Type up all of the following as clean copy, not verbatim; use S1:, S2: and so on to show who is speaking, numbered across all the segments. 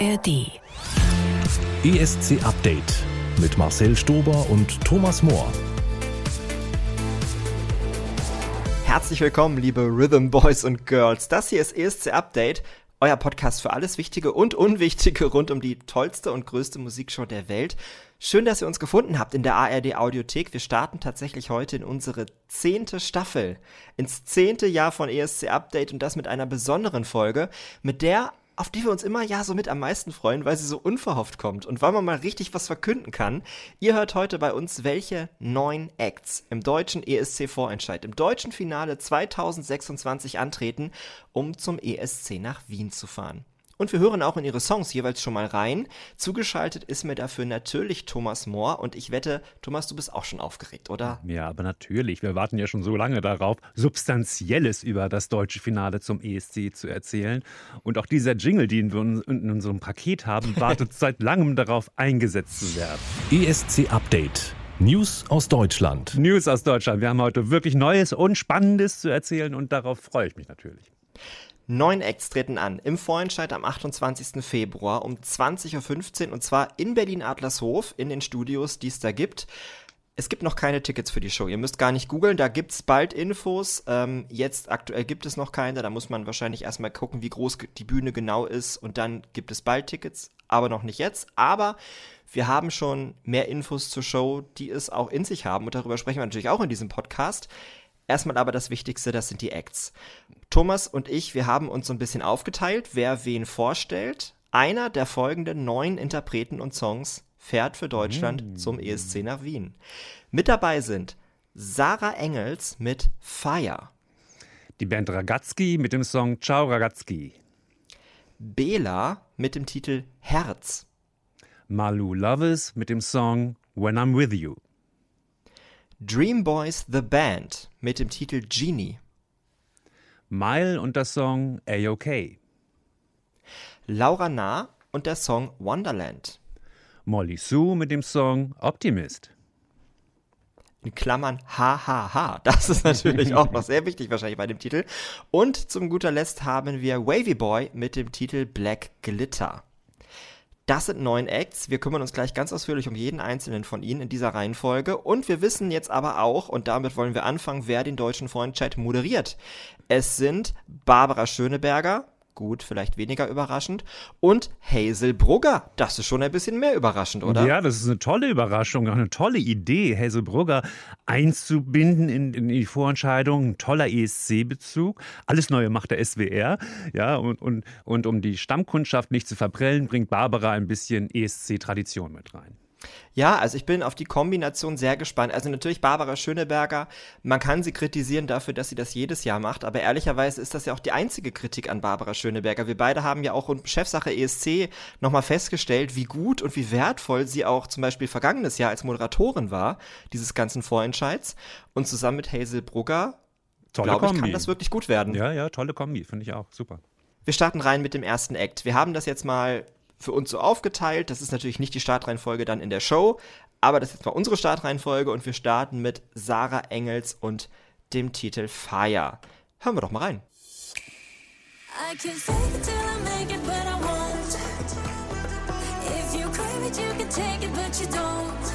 S1: ARD.
S2: ESC Update mit Marcel Stober und Thomas Mohr.
S3: Herzlich willkommen, liebe Rhythm Boys und Girls. Das hier ist ESC Update, euer Podcast für alles Wichtige und Unwichtige rund um die tollste und größte Musikshow der Welt. Schön, dass ihr uns gefunden habt in der ARD Audiothek. Wir starten tatsächlich heute in unsere 10. Staffel, ins 10. Jahr von ESC Update und das mit einer besonderen Folge, auf die wir uns immer so mit am meisten freuen, weil sie so unverhofft kommt und weil man mal richtig was verkünden kann. Ihr hört heute bei uns, welche 9 Acts im deutschen ESC-Vorentscheid, im deutschen Finale 2026 antreten, um zum ESC nach Wien zu fahren. Und wir hören auch in ihre Songs jeweils schon mal rein. Zugeschaltet ist mir dafür natürlich Thomas Mohr und ich wette, Thomas, du bist auch schon aufgeregt, oder?
S4: Ja, aber natürlich. Wir warten ja schon so lange darauf, Substanzielles über das deutsche Finale zum ESC zu erzählen. Und auch dieser Jingle, den wir in unserem Paket haben, wartet seit langem darauf, eingesetzt zu werden.
S2: ESC Update. News aus Deutschland.
S4: News aus Deutschland. Wir haben heute wirklich Neues und Spannendes zu erzählen und darauf freue ich mich natürlich.
S3: 9 Acts treten an im Vorentscheid am 28. Februar um 20.15 Uhr und zwar in Berlin-Adlershof in den Studios, die es da gibt. Es gibt noch keine Tickets für die Show. Ihr müsst gar nicht googeln, da gibt es bald Infos. Jetzt aktuell gibt es noch keine, da muss man wahrscheinlich erstmal gucken, wie groß die Bühne genau ist und dann gibt es bald Tickets, aber noch nicht jetzt. Aber wir haben schon mehr Infos zur Show, die es auch in sich haben und darüber sprechen wir natürlich auch in diesem Podcast. Erstmal aber das Wichtigste, das sind die Acts. Thomas und ich, wir haben uns so ein bisschen aufgeteilt, wer wen vorstellt. Einer der folgenden 9 Interpreten und Songs fährt für Deutschland zum ESC nach Wien. Mit dabei sind Sarah Engels mit Fire.
S4: Die Band Ragazzi mit dem Song Ciao Ragazzi.
S3: Bela mit dem Titel Herz.
S4: Malu Loves mit dem Song When I'm With You.
S3: Dream Boys The Band mit dem Titel Genie.
S4: Mile und der Song A-OK.
S3: Laura Nah und der Song Wonderland.
S4: Molly Sue mit dem Song Optimist.
S3: In Klammern HHH. Das ist natürlich auch noch sehr wichtig wahrscheinlich bei dem Titel. Und zum guter Letzt haben wir Wavy Boy mit dem Titel Black Glitter. Das sind 9 Acts. Wir kümmern uns gleich ganz ausführlich um jeden einzelnen von ihnen in dieser Reihenfolge. Und wir wissen jetzt aber auch, und damit wollen wir anfangen, wer den deutschen Vorentscheid moderiert. Es sind Barbara Schöneberger, gut, vielleicht weniger überraschend, und Hazel Brugger. Das ist schon ein bisschen mehr überraschend, oder?
S4: Ja, das ist eine tolle Überraschung, auch eine tolle Idee, Hazel Brugger einzubinden in die Vorentscheidung. Ein toller ESC-Bezug. Alles Neue macht der SWR. Ja, und um die Stammkundschaft nicht zu verprellen, bringt Barbara ein bisschen ESC-Tradition mit rein.
S3: Ja, also ich bin auf die Kombination sehr gespannt. Also natürlich Barbara Schöneberger, man kann sie kritisieren dafür, dass sie das jedes Jahr macht, aber ehrlicherweise ist das ja auch die einzige Kritik an Barbara Schöneberger. Wir beide haben ja auch rund Chefsache ESC nochmal festgestellt, wie gut und wie wertvoll sie auch zum Beispiel vergangenes Jahr als Moderatorin war, dieses ganzen Vorentscheids. Und zusammen mit Hazel Brugger, glaube ich, kann das wirklich gut werden.
S4: Ja, tolle Kombi, finde ich auch, super.
S3: Wir starten rein mit dem ersten Act. Wir haben das jetzt mal für uns so aufgeteilt. Das ist natürlich nicht die Startreihenfolge dann in der Show, aber das ist jetzt mal unsere Startreihenfolge und wir starten mit Sarah Engels und dem Titel Fire. Hören wir doch mal rein.
S5: I can fake it till I make it, but I won't. If you crave it, you can take it, but you don't.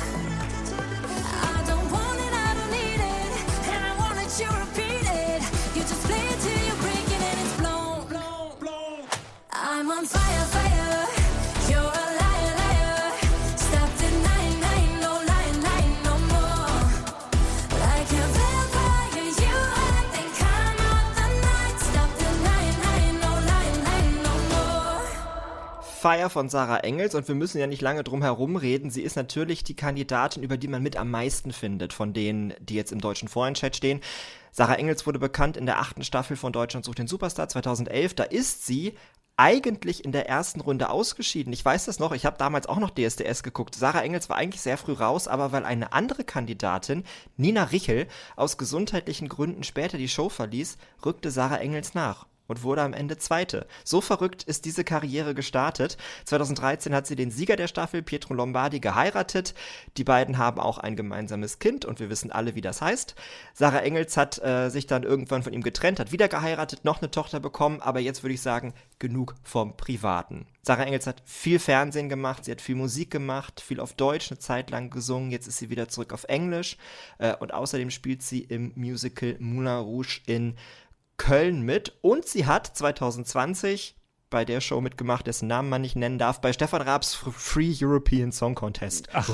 S5: I don't want it, I don't need it, and I want it, you repeat it. You just play it till you break it and it's blown, blown, blown. I'm on fire, fire. You're a liar, liar. Stop denying, lying, no lying, lying no more. Like a vampire, you act and come out the night. Stop denying, lying, no lying, lying no more.
S3: Fire von Sarah Engels und wir müssen ja nicht lange drum herum reden. Sie ist natürlich die Kandidatin, über die man mit am meisten findet, von denen, die jetzt im deutschen Vorentscheid stehen. Sarah Engels wurde bekannt in der 8. Staffel von Deutschland sucht den Superstar 2011. Da ist sie eigentlich in der ersten Runde ausgeschieden. Ich weiß das noch, ich habe damals auch noch DSDS geguckt. Sarah Engels war eigentlich sehr früh raus, aber weil eine andere Kandidatin, Nina Richel, aus gesundheitlichen Gründen später die Show verließ, rückte Sarah Engels nach. und wurde am Ende Zweite. So verrückt ist diese Karriere gestartet. 2013 hat sie den Sieger der Staffel, Pietro Lombardi, geheiratet. Die beiden haben auch ein gemeinsames Kind und wir wissen alle, wie das heißt. Sarah Engels hat sich dann irgendwann von ihm getrennt, hat wieder geheiratet, noch eine Tochter bekommen, aber jetzt würde ich sagen, genug vom Privaten. Sarah Engels hat viel Fernsehen gemacht, sie hat viel Musik gemacht, viel auf Deutsch, eine Zeit lang gesungen, jetzt ist sie wieder zurück auf Englisch und außerdem spielt sie im Musical Moulin Rouge in Köln mit und sie hat 2020 bei der Show mitgemacht, dessen Namen man nicht nennen darf, bei Stefan Raabs Free European Song Contest. Ach.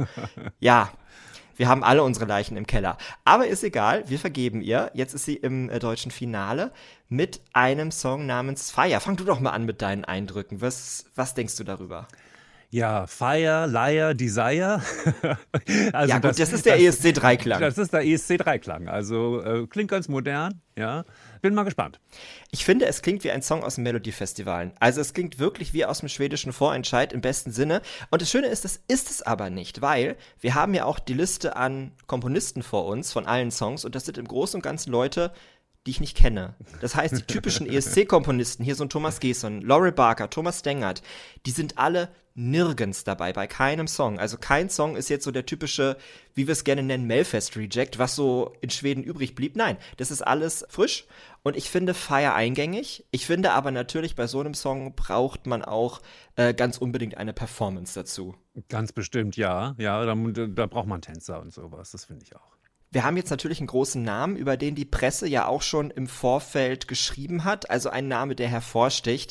S3: Ja, wir haben alle unsere Leichen im Keller. Aber ist egal, wir vergeben ihr. Jetzt ist sie im deutschen Finale mit einem Song namens Fire. Fang du doch mal an mit deinen Eindrücken. Was denkst du darüber?
S4: Ja, Fire, Liar, Desire. Also
S3: ja gut, das ist der ESC-Dreiklang.
S4: Das ist der ESC-Dreiklang. Also klingt ganz modern, ja. Bin mal gespannt.
S3: Ich finde, es klingt wie ein Song aus dem Melodiefestivalen. Also es klingt wirklich wie aus dem schwedischen Vorentscheid im besten Sinne. Und das Schöne ist, das ist es aber nicht, weil wir haben ja auch die Liste an Komponisten vor uns von allen Songs und das sind im Großen und Ganzen Leute, die ich nicht kenne. Das heißt, die typischen ESC-Komponisten, hier so ein Thomas Gesson, Laurel Barker, Thomas Dengert, die sind alle nirgends dabei, bei keinem Song. Also kein Song ist jetzt so der typische, wie wir es gerne nennen, Melfest-Reject, was so in Schweden übrig blieb. Nein, das ist alles frisch und ich finde Fire eingängig. Ich finde aber natürlich, bei so einem Song braucht man auch ganz unbedingt eine Performance dazu.
S4: Ganz bestimmt, ja. Ja, da braucht man Tänzer und sowas, das finde ich auch.
S3: Wir haben jetzt natürlich einen großen Namen, über den die Presse ja auch schon im Vorfeld geschrieben hat, also ein Name, der hervorsticht.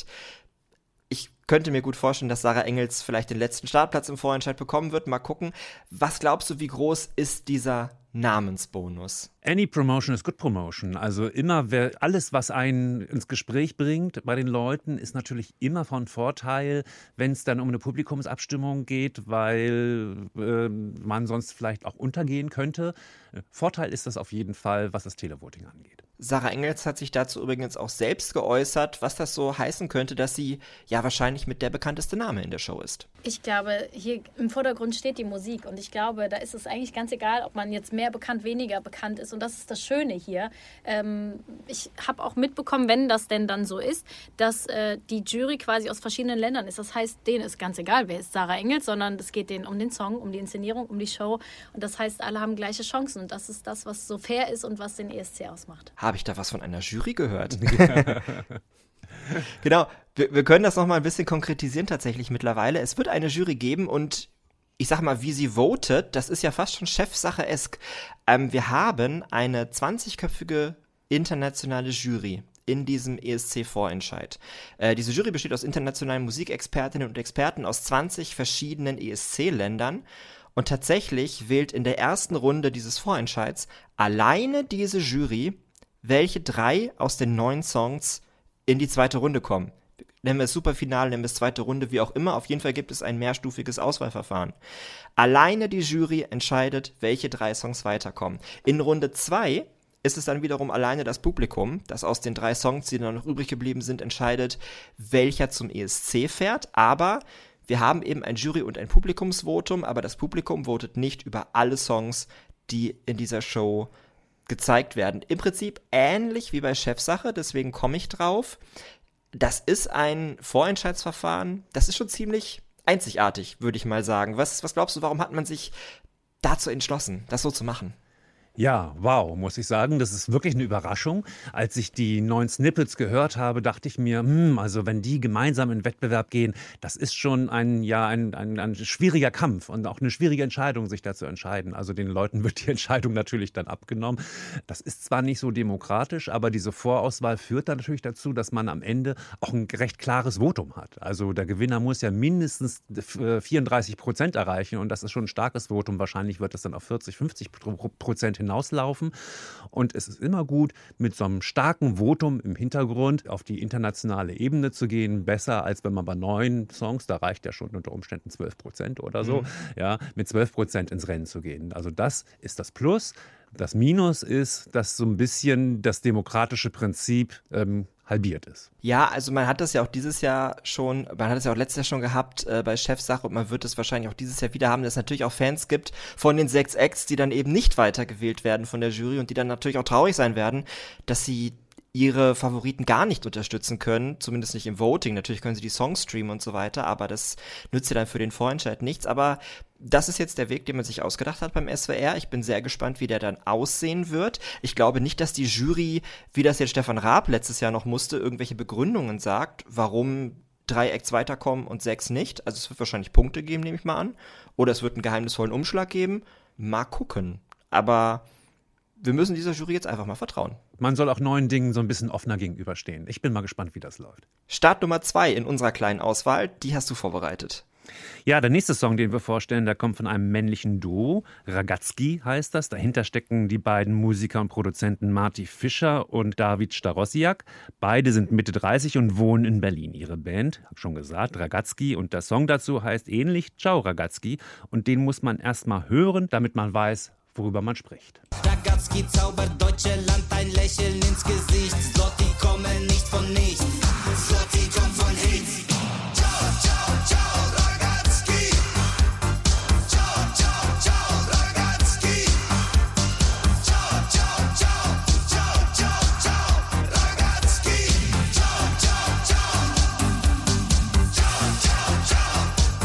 S3: Ich könnte mir gut vorstellen, dass Sarah Engels vielleicht den letzten Startplatz im Vorentscheid bekommen wird. Mal gucken. Was glaubst du, wie groß ist dieser Namensbonus?
S4: Any promotion is good promotion. Also alles, was einen ins Gespräch bringt bei den Leuten, ist natürlich immer von Vorteil, wenn es dann um eine Publikumsabstimmung geht, weil man sonst vielleicht auch untergehen könnte. Vorteil ist das auf jeden Fall, was das Televoting angeht.
S3: Sarah Engels hat sich dazu übrigens auch selbst geäußert, was das so heißen könnte, dass sie ja wahrscheinlich mit der bekannteste Name in der Show ist.
S1: Ich glaube, hier im Vordergrund steht die Musik und ich glaube, da ist es eigentlich ganz egal, ob man jetzt mehr bekannt, weniger bekannt ist und das ist das Schöne hier. Ich habe auch mitbekommen, wenn das denn dann so ist, dass die Jury quasi aus verschiedenen Ländern ist. Das heißt, denen ist ganz egal, wer ist Sarah Engels, sondern es geht denen um den Song, um die Inszenierung, um die Show und das heißt, alle haben gleiche Chancen und das ist das, was so fair ist und was den ESC ausmacht.
S3: Habe ich da was von einer Jury gehört? Genau, wir können das nochmal ein bisschen konkretisieren tatsächlich mittlerweile. Es wird eine Jury geben und ich sag mal, wie sie votet, das ist ja fast schon Chefsache-esk. Wir haben eine 20-köpfige internationale Jury in diesem ESC-Vorentscheid. Diese Jury besteht aus internationalen Musikexpertinnen und Experten aus 20 verschiedenen ESC-Ländern. Und tatsächlich wählt in der ersten Runde dieses Vorentscheids alleine diese Jury, welche 3 aus den 9 Songs in die zweite Runde kommen. Nennen wir es Superfinale, nennen wir es zweite Runde, wie auch immer. Auf jeden Fall gibt es ein mehrstufiges Auswahlverfahren. Alleine die Jury entscheidet, welche 3 Songs weiterkommen. In Runde 2 ist es dann wiederum alleine das Publikum, das aus den 3 Songs, die dann noch übrig geblieben sind, entscheidet, welcher zum ESC fährt. Aber wir haben eben ein Jury- und ein Publikumsvotum, aber das Publikum votet nicht über alle Songs, die in dieser Show gezeigt werden. Im Prinzip ähnlich wie bei Chefsache, deswegen komme ich drauf. Das ist ein Vorentscheidsverfahren, das ist schon ziemlich einzigartig, würde ich mal sagen. Was glaubst du, warum hat man sich dazu entschlossen, das so zu machen?
S4: Ja, wow, muss ich sagen, das ist wirklich eine Überraschung. Als ich die 9 Snippets gehört habe, dachte ich mir, also wenn die gemeinsam in den Wettbewerb gehen, das ist schon ein schwieriger Kampf und auch eine schwierige Entscheidung, sich da zu entscheiden. Also den Leuten wird die Entscheidung natürlich dann abgenommen. Das ist zwar nicht so demokratisch, aber diese Vorauswahl führt dann natürlich dazu, dass man am Ende auch ein recht klares Votum hat. Also der Gewinner muss ja mindestens 34% erreichen und das ist schon ein starkes Votum. Wahrscheinlich wird das dann auf 40-50% hinauslaufen. Und es ist immer gut, mit so einem starken Votum im Hintergrund auf die internationale Ebene zu gehen. Besser, als wenn man bei 9 Songs, da reicht ja schon unter Umständen 12% oder so, ja, mit 12% ins Rennen zu gehen. Also das ist das Plus. Das Minus ist, dass so ein bisschen das demokratische Prinzip halbiert ist.
S3: Ja, also man hat das ja auch dieses Jahr schon, man hat es ja auch letztes Jahr schon gehabt bei Chefsache und man wird es wahrscheinlich auch dieses Jahr wieder haben, dass es natürlich auch Fans gibt von den 6 Acts, die dann eben nicht weitergewählt werden von der Jury und die dann natürlich auch traurig sein werden, dass sie ihre Favoriten gar nicht unterstützen können, zumindest nicht im Voting. Natürlich können sie die Songs streamen und so weiter, aber das nützt ja dann für den Vorentscheid nichts. Aber das ist jetzt der Weg, den man sich ausgedacht hat beim SWR. Ich bin sehr gespannt, wie der dann aussehen wird. Ich glaube nicht, dass die Jury, wie das jetzt Stefan Raab letztes Jahr noch musste, irgendwelche Begründungen sagt, warum 3 Acts weiterkommen und 6 nicht. Also es wird wahrscheinlich Punkte geben, nehme ich mal an. Oder es wird einen geheimnisvollen Umschlag geben. Mal gucken. Aber wir müssen dieser Jury jetzt einfach mal vertrauen.
S4: Man soll auch neuen Dingen so ein bisschen offener gegenüberstehen. Ich bin mal gespannt, wie das läuft.
S3: Start Nummer 2 in unserer kleinen Auswahl, die hast du vorbereitet.
S4: Ja, der nächste Song, den wir vorstellen, der kommt von einem männlichen Duo. Ragazki heißt das. Dahinter stecken die beiden Musiker und Produzenten Marty Fischer und David Starosiak. Beide sind Mitte 30 und wohnen in Berlin. Ihre Band, hab schon gesagt, Ragazki. Und der Song dazu heißt ähnlich Ciao Ragazki. Und den muss man erst mal hören, damit man weiß, worüber man spricht.
S6: Ragazki zaubert Deutschland, ein Lächeln ins Gesicht. Zloty kommen nicht von nichts. Zloty kommt von Hits. Ciao, ciao, ciao, Ragazki. Ciao, ciao, ciao, Ragazki. Ciao, ciao, ciao, ciao, ciao, ciao, Ragazki. Ciao, ciao, ciao. Ciao, ciao, ciao.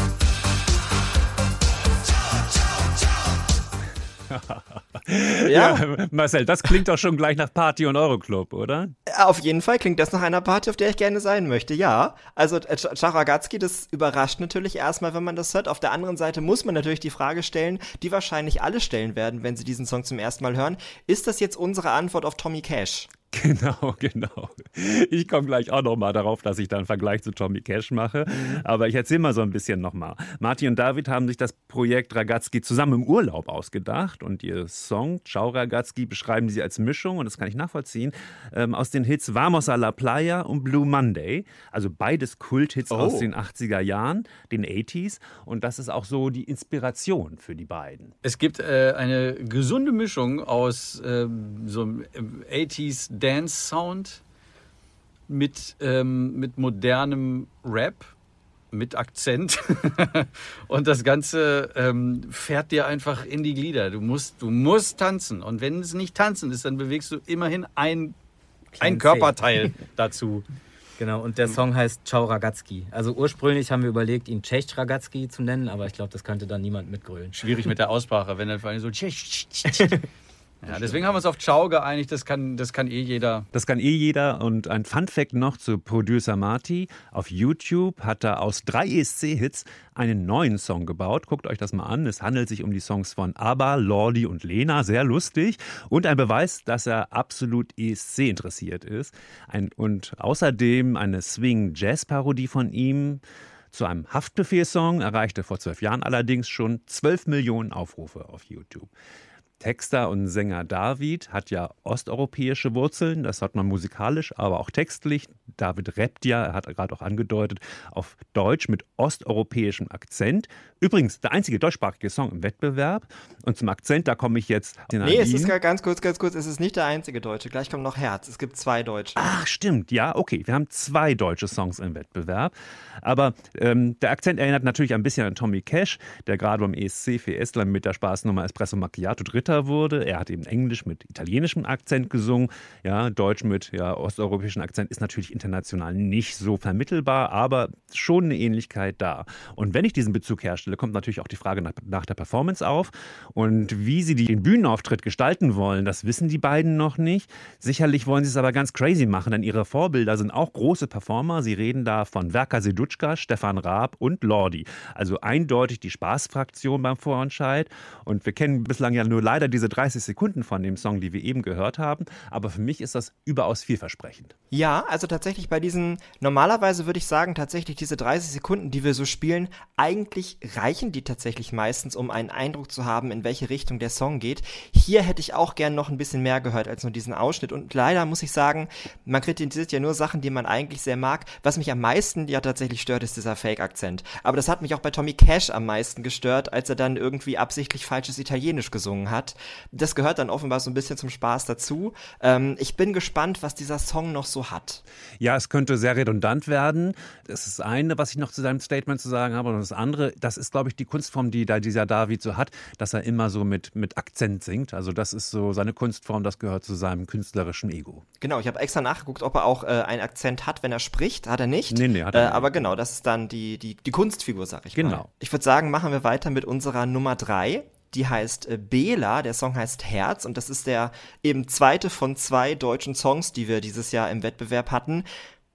S6: Ciao, ciao, ciao.
S4: Ja, Marcel, das klingt doch schon gleich nach Party und Euroclub, oder?
S3: Auf jeden Fall klingt das nach einer Party, auf der ich gerne sein möchte, ja. Also Ciao Ragazki, das überrascht natürlich erstmal, wenn man das hört. Auf der anderen Seite muss man natürlich die Frage stellen, die wahrscheinlich alle stellen werden, wenn sie diesen Song zum ersten Mal hören. Ist das jetzt unsere Antwort auf Tommy Cash?
S4: Genau. Ich komme gleich auch noch mal darauf, dass ich da einen Vergleich zu Tommy Cash mache. Aber ich erzähle mal so ein bisschen noch mal. Marty und David haben sich das Projekt Ragazki zusammen im Urlaub ausgedacht. Und ihr Song Ciao Ragazki beschreiben sie als Mischung, und das kann ich nachvollziehen, aus den Hits Vamos a la Playa und Blue Monday. Also beides Kulthits aus den 80er Jahren, den 80s. Und das ist auch so die Inspiration für die beiden.
S7: Es gibt eine gesunde Mischung aus so einem 80s Dance-Sound mit modernem Rap, mit Akzent. Und das Ganze fährt dir einfach in die Glieder. Du musst tanzen. Und wenn es nicht tanzen ist, dann bewegst du immerhin ein Körperteil dazu.
S8: Genau, und der Song heißt Ciao Ragazki. Also ursprünglich haben wir überlegt, ihn Cześć Ragazki zu nennen, aber ich glaube, das könnte dann niemand mitgrölen.
S7: Schwierig mit der Aussprache, wenn dann vor allem so ja, deswegen haben wir uns auf Ciao geeinigt, das kann eh jeder.
S4: Das kann eh jeder. Und ein Funfact noch zu Producer Marty. Auf YouTube hat er aus 3 ESC-Hits einen neuen Song gebaut. Guckt euch das mal an. Es handelt sich um die Songs von ABBA, Lordi und Lena. Sehr lustig. Und ein Beweis, dass er absolut ESC interessiert ist. Und außerdem eine Swing-Jazz-Parodie von ihm zu einem Haftbefehl-Song erreichte vor 12 Jahren allerdings schon 12 Millionen Aufrufe auf YouTube. Texter und Sänger David hat ja osteuropäische Wurzeln, das hat man musikalisch, aber auch textlich. David rappt ja, er hat gerade auch angedeutet, auf Deutsch mit osteuropäischem Akzent. Übrigens, der einzige deutschsprachige Song im Wettbewerb. Und zum Akzent, da komme ich jetzt...
S3: Nee, es ist ganz kurz, es ist nicht der einzige Deutsche. Gleich kommt noch Herz, es gibt 2 Deutsche.
S4: Ach, stimmt, ja, okay. Wir haben 2 deutsche Songs im Wettbewerb. Aber der Akzent erinnert natürlich ein bisschen an Tommy Cash, der gerade beim ESC für Estland mit der Spaßnummer Espresso Macchiato Dritter wurde. Er hat eben Englisch mit italienischem Akzent gesungen. Ja, Deutsch mit osteuropäischem Akzent ist natürlich international nicht so vermittelbar, aber schon eine Ähnlichkeit da. Und wenn ich diesen Bezug herstelle, kommt natürlich auch die Frage nach der Performance auf. Und wie sie den Bühnenauftritt gestalten wollen, das wissen die beiden noch nicht. Sicherlich wollen sie es aber ganz crazy machen, denn ihre Vorbilder sind auch große Performer. Sie reden da von Werka Sedutschka, Stefan Raab und Lordi. Also eindeutig die Spaßfraktion beim Vorentscheid. Und wir kennen bislang ja nur leider diese 30 Sekunden von dem Song, die wir eben gehört haben. Aber für mich ist das überaus vielversprechend.
S3: Ja, also tatsächlich bei diesen, normalerweise würde ich sagen, tatsächlich diese 30 Sekunden, die wir so spielen, eigentlich reichen die tatsächlich meistens, um einen Eindruck zu haben, in welche Richtung der Song geht. Hier hätte ich auch gern noch ein bisschen mehr gehört als nur diesen Ausschnitt. Und leider muss ich sagen, man kritisiert ja nur Sachen, die man eigentlich sehr mag. Was mich am meisten ja tatsächlich stört, ist dieser Fake-Akzent. Aber das hat mich auch bei Tommy Cash am meisten gestört, als er dann irgendwie absichtlich falsches Italienisch gesungen hat. hat. Das gehört dann offenbar so ein bisschen zum Spaß dazu. Ich bin gespannt, was dieser Song noch so hat.
S4: Ja, es könnte sehr redundant werden. Das ist das eine, was ich noch zu seinem Statement zu sagen habe. Und das andere, das ist, glaube ich, die Kunstform, die dieser David so hat, dass er immer so mit Akzent singt. Also das ist so seine Kunstform, das gehört zu seinem künstlerischen Ego.
S3: Genau, ich habe extra nachgeguckt, ob er auch einen Akzent hat, wenn er spricht. Hat er nicht.
S4: Nee, hat er nicht.
S3: Aber genau, das ist dann die Kunstfigur, sag ich mal.
S4: Genau.
S3: Ich würde sagen, machen wir weiter mit unserer Nummer 3. Die heißt Bela, der Song heißt Herz und das ist der eben zweite von 2 deutschen Songs, die wir dieses Jahr im Wettbewerb hatten.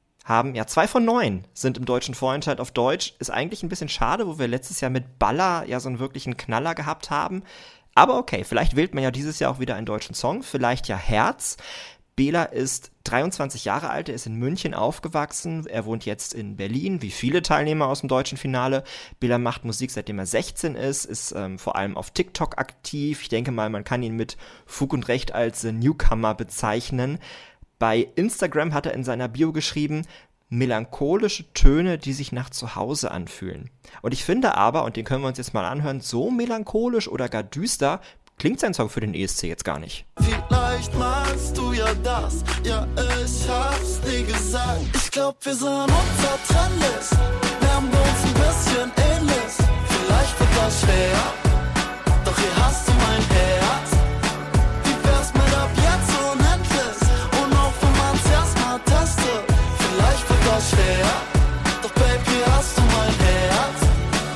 S3: 2 von 9 sind im deutschen Vorentscheid auf Deutsch. Ist eigentlich ein bisschen schade, wo wir letztes Jahr mit Baller ja so einen wirklichen Knaller gehabt haben. Aber okay, vielleicht wählt man ja dieses Jahr auch wieder einen deutschen Song, vielleicht ja Herz. Bela ist 23 Jahre alt, er ist in München aufgewachsen, er wohnt jetzt in Berlin, wie viele Teilnehmer aus dem deutschen Finale. Bela macht Musik, seitdem er 16 ist vor allem auf TikTok aktiv. Ich denke mal, man kann ihn mit Fug und Recht als Newcomer bezeichnen. Bei Instagram hat er in seiner Bio geschrieben, melancholische Töne, die sich nach Zuhause anfühlen. Und ich finde aber, und den können wir uns jetzt mal anhören, so melancholisch oder gar düster klingt sein Song für den ESC jetzt gar nicht.
S9: Vielleicht meinst du ja das, ja ich hab's nie gesagt. Ich glaub wir sind unzertrennlich, wir haben uns ein bisschen ähnlich. Vielleicht wird das schwer, doch hier hast du mein Herz. Wie wär's mit ab jetzt unendlich und auch wenn man's erstmal testet. Vielleicht wird das schwer, doch Baby, hier hast du mein Herz.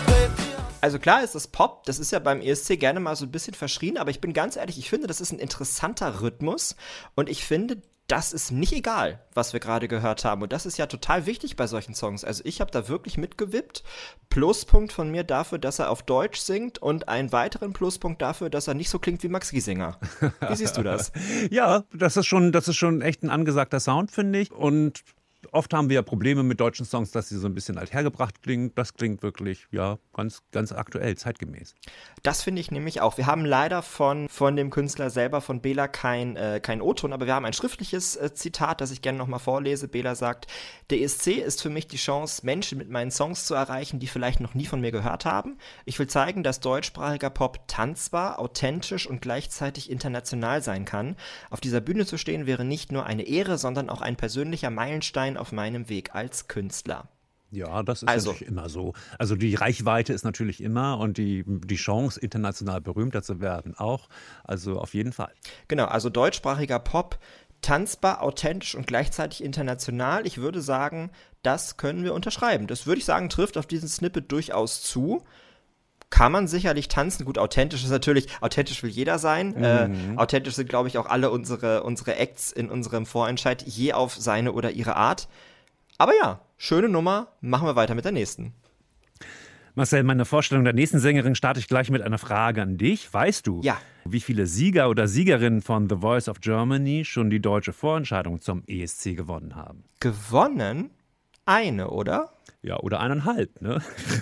S3: Also klar ist das Pop, das ist ja beim ESC gerne mal so ein bisschen verschrien, aber ich bin ganz ehrlich, ich finde, das ist ein interessanter Rhythmus und ich finde, das ist nicht egal, was wir gerade gehört haben und das ist ja total wichtig bei solchen Songs. Also ich habe da wirklich mitgewippt. Pluspunkt von mir dafür, dass er auf Deutsch singt und einen weiteren Pluspunkt dafür, dass er nicht so klingt wie Max Giesinger. Wie siehst du das?
S4: Ja, das ist schon echt ein angesagter Sound, finde ich. Und oft haben wir ja Probleme mit deutschen Songs, dass sie so ein bisschen althergebracht klingen. Das klingt wirklich, ja, ganz aktuell, zeitgemäß.
S3: Das finde ich nämlich auch. Wir haben leider von dem Künstler selber, von Bela, kein O-Ton, aber wir haben ein schriftliches Zitat, das ich gerne nochmal vorlese. Bela sagt, der ESC ist für mich die Chance, Menschen mit meinen Songs zu erreichen, die vielleicht noch nie von mir gehört haben. Ich will zeigen, dass deutschsprachiger Pop tanzbar, authentisch und gleichzeitig international sein kann. Auf dieser Bühne zu stehen wäre nicht nur eine Ehre, sondern auch ein persönlicher Meilenstein auf meinem Weg als Künstler.
S4: Ja, das ist natürlich immer so. Also die Reichweite ist natürlich immer und die Chance, international berühmter zu werden auch. Also auf jeden Fall.
S3: Genau, also deutschsprachiger Pop, tanzbar, authentisch und gleichzeitig international. Ich würde sagen, das können wir unterschreiben. Das würde ich sagen, trifft auf diesen Snippet durchaus zu. Kann man sicherlich tanzen. Gut, authentisch ist natürlich, authentisch will jeder sein. Authentisch sind, glaube ich, auch alle unsere Acts in unserem Vorentscheid, je auf seine oder ihre Art. Aber ja, schöne Nummer. Machen wir weiter mit der nächsten.
S4: Marcel, meine Vorstellung der nächsten Sängerin starte ich gleich mit einer Frage an dich. Weißt du, wie viele Sieger oder Siegerinnen von The Voice of Germany schon die deutsche Vorentscheidung zum ESC gewonnen haben?
S3: Gewonnen? Eine, oder?
S4: Ja, oder 1,5, ne?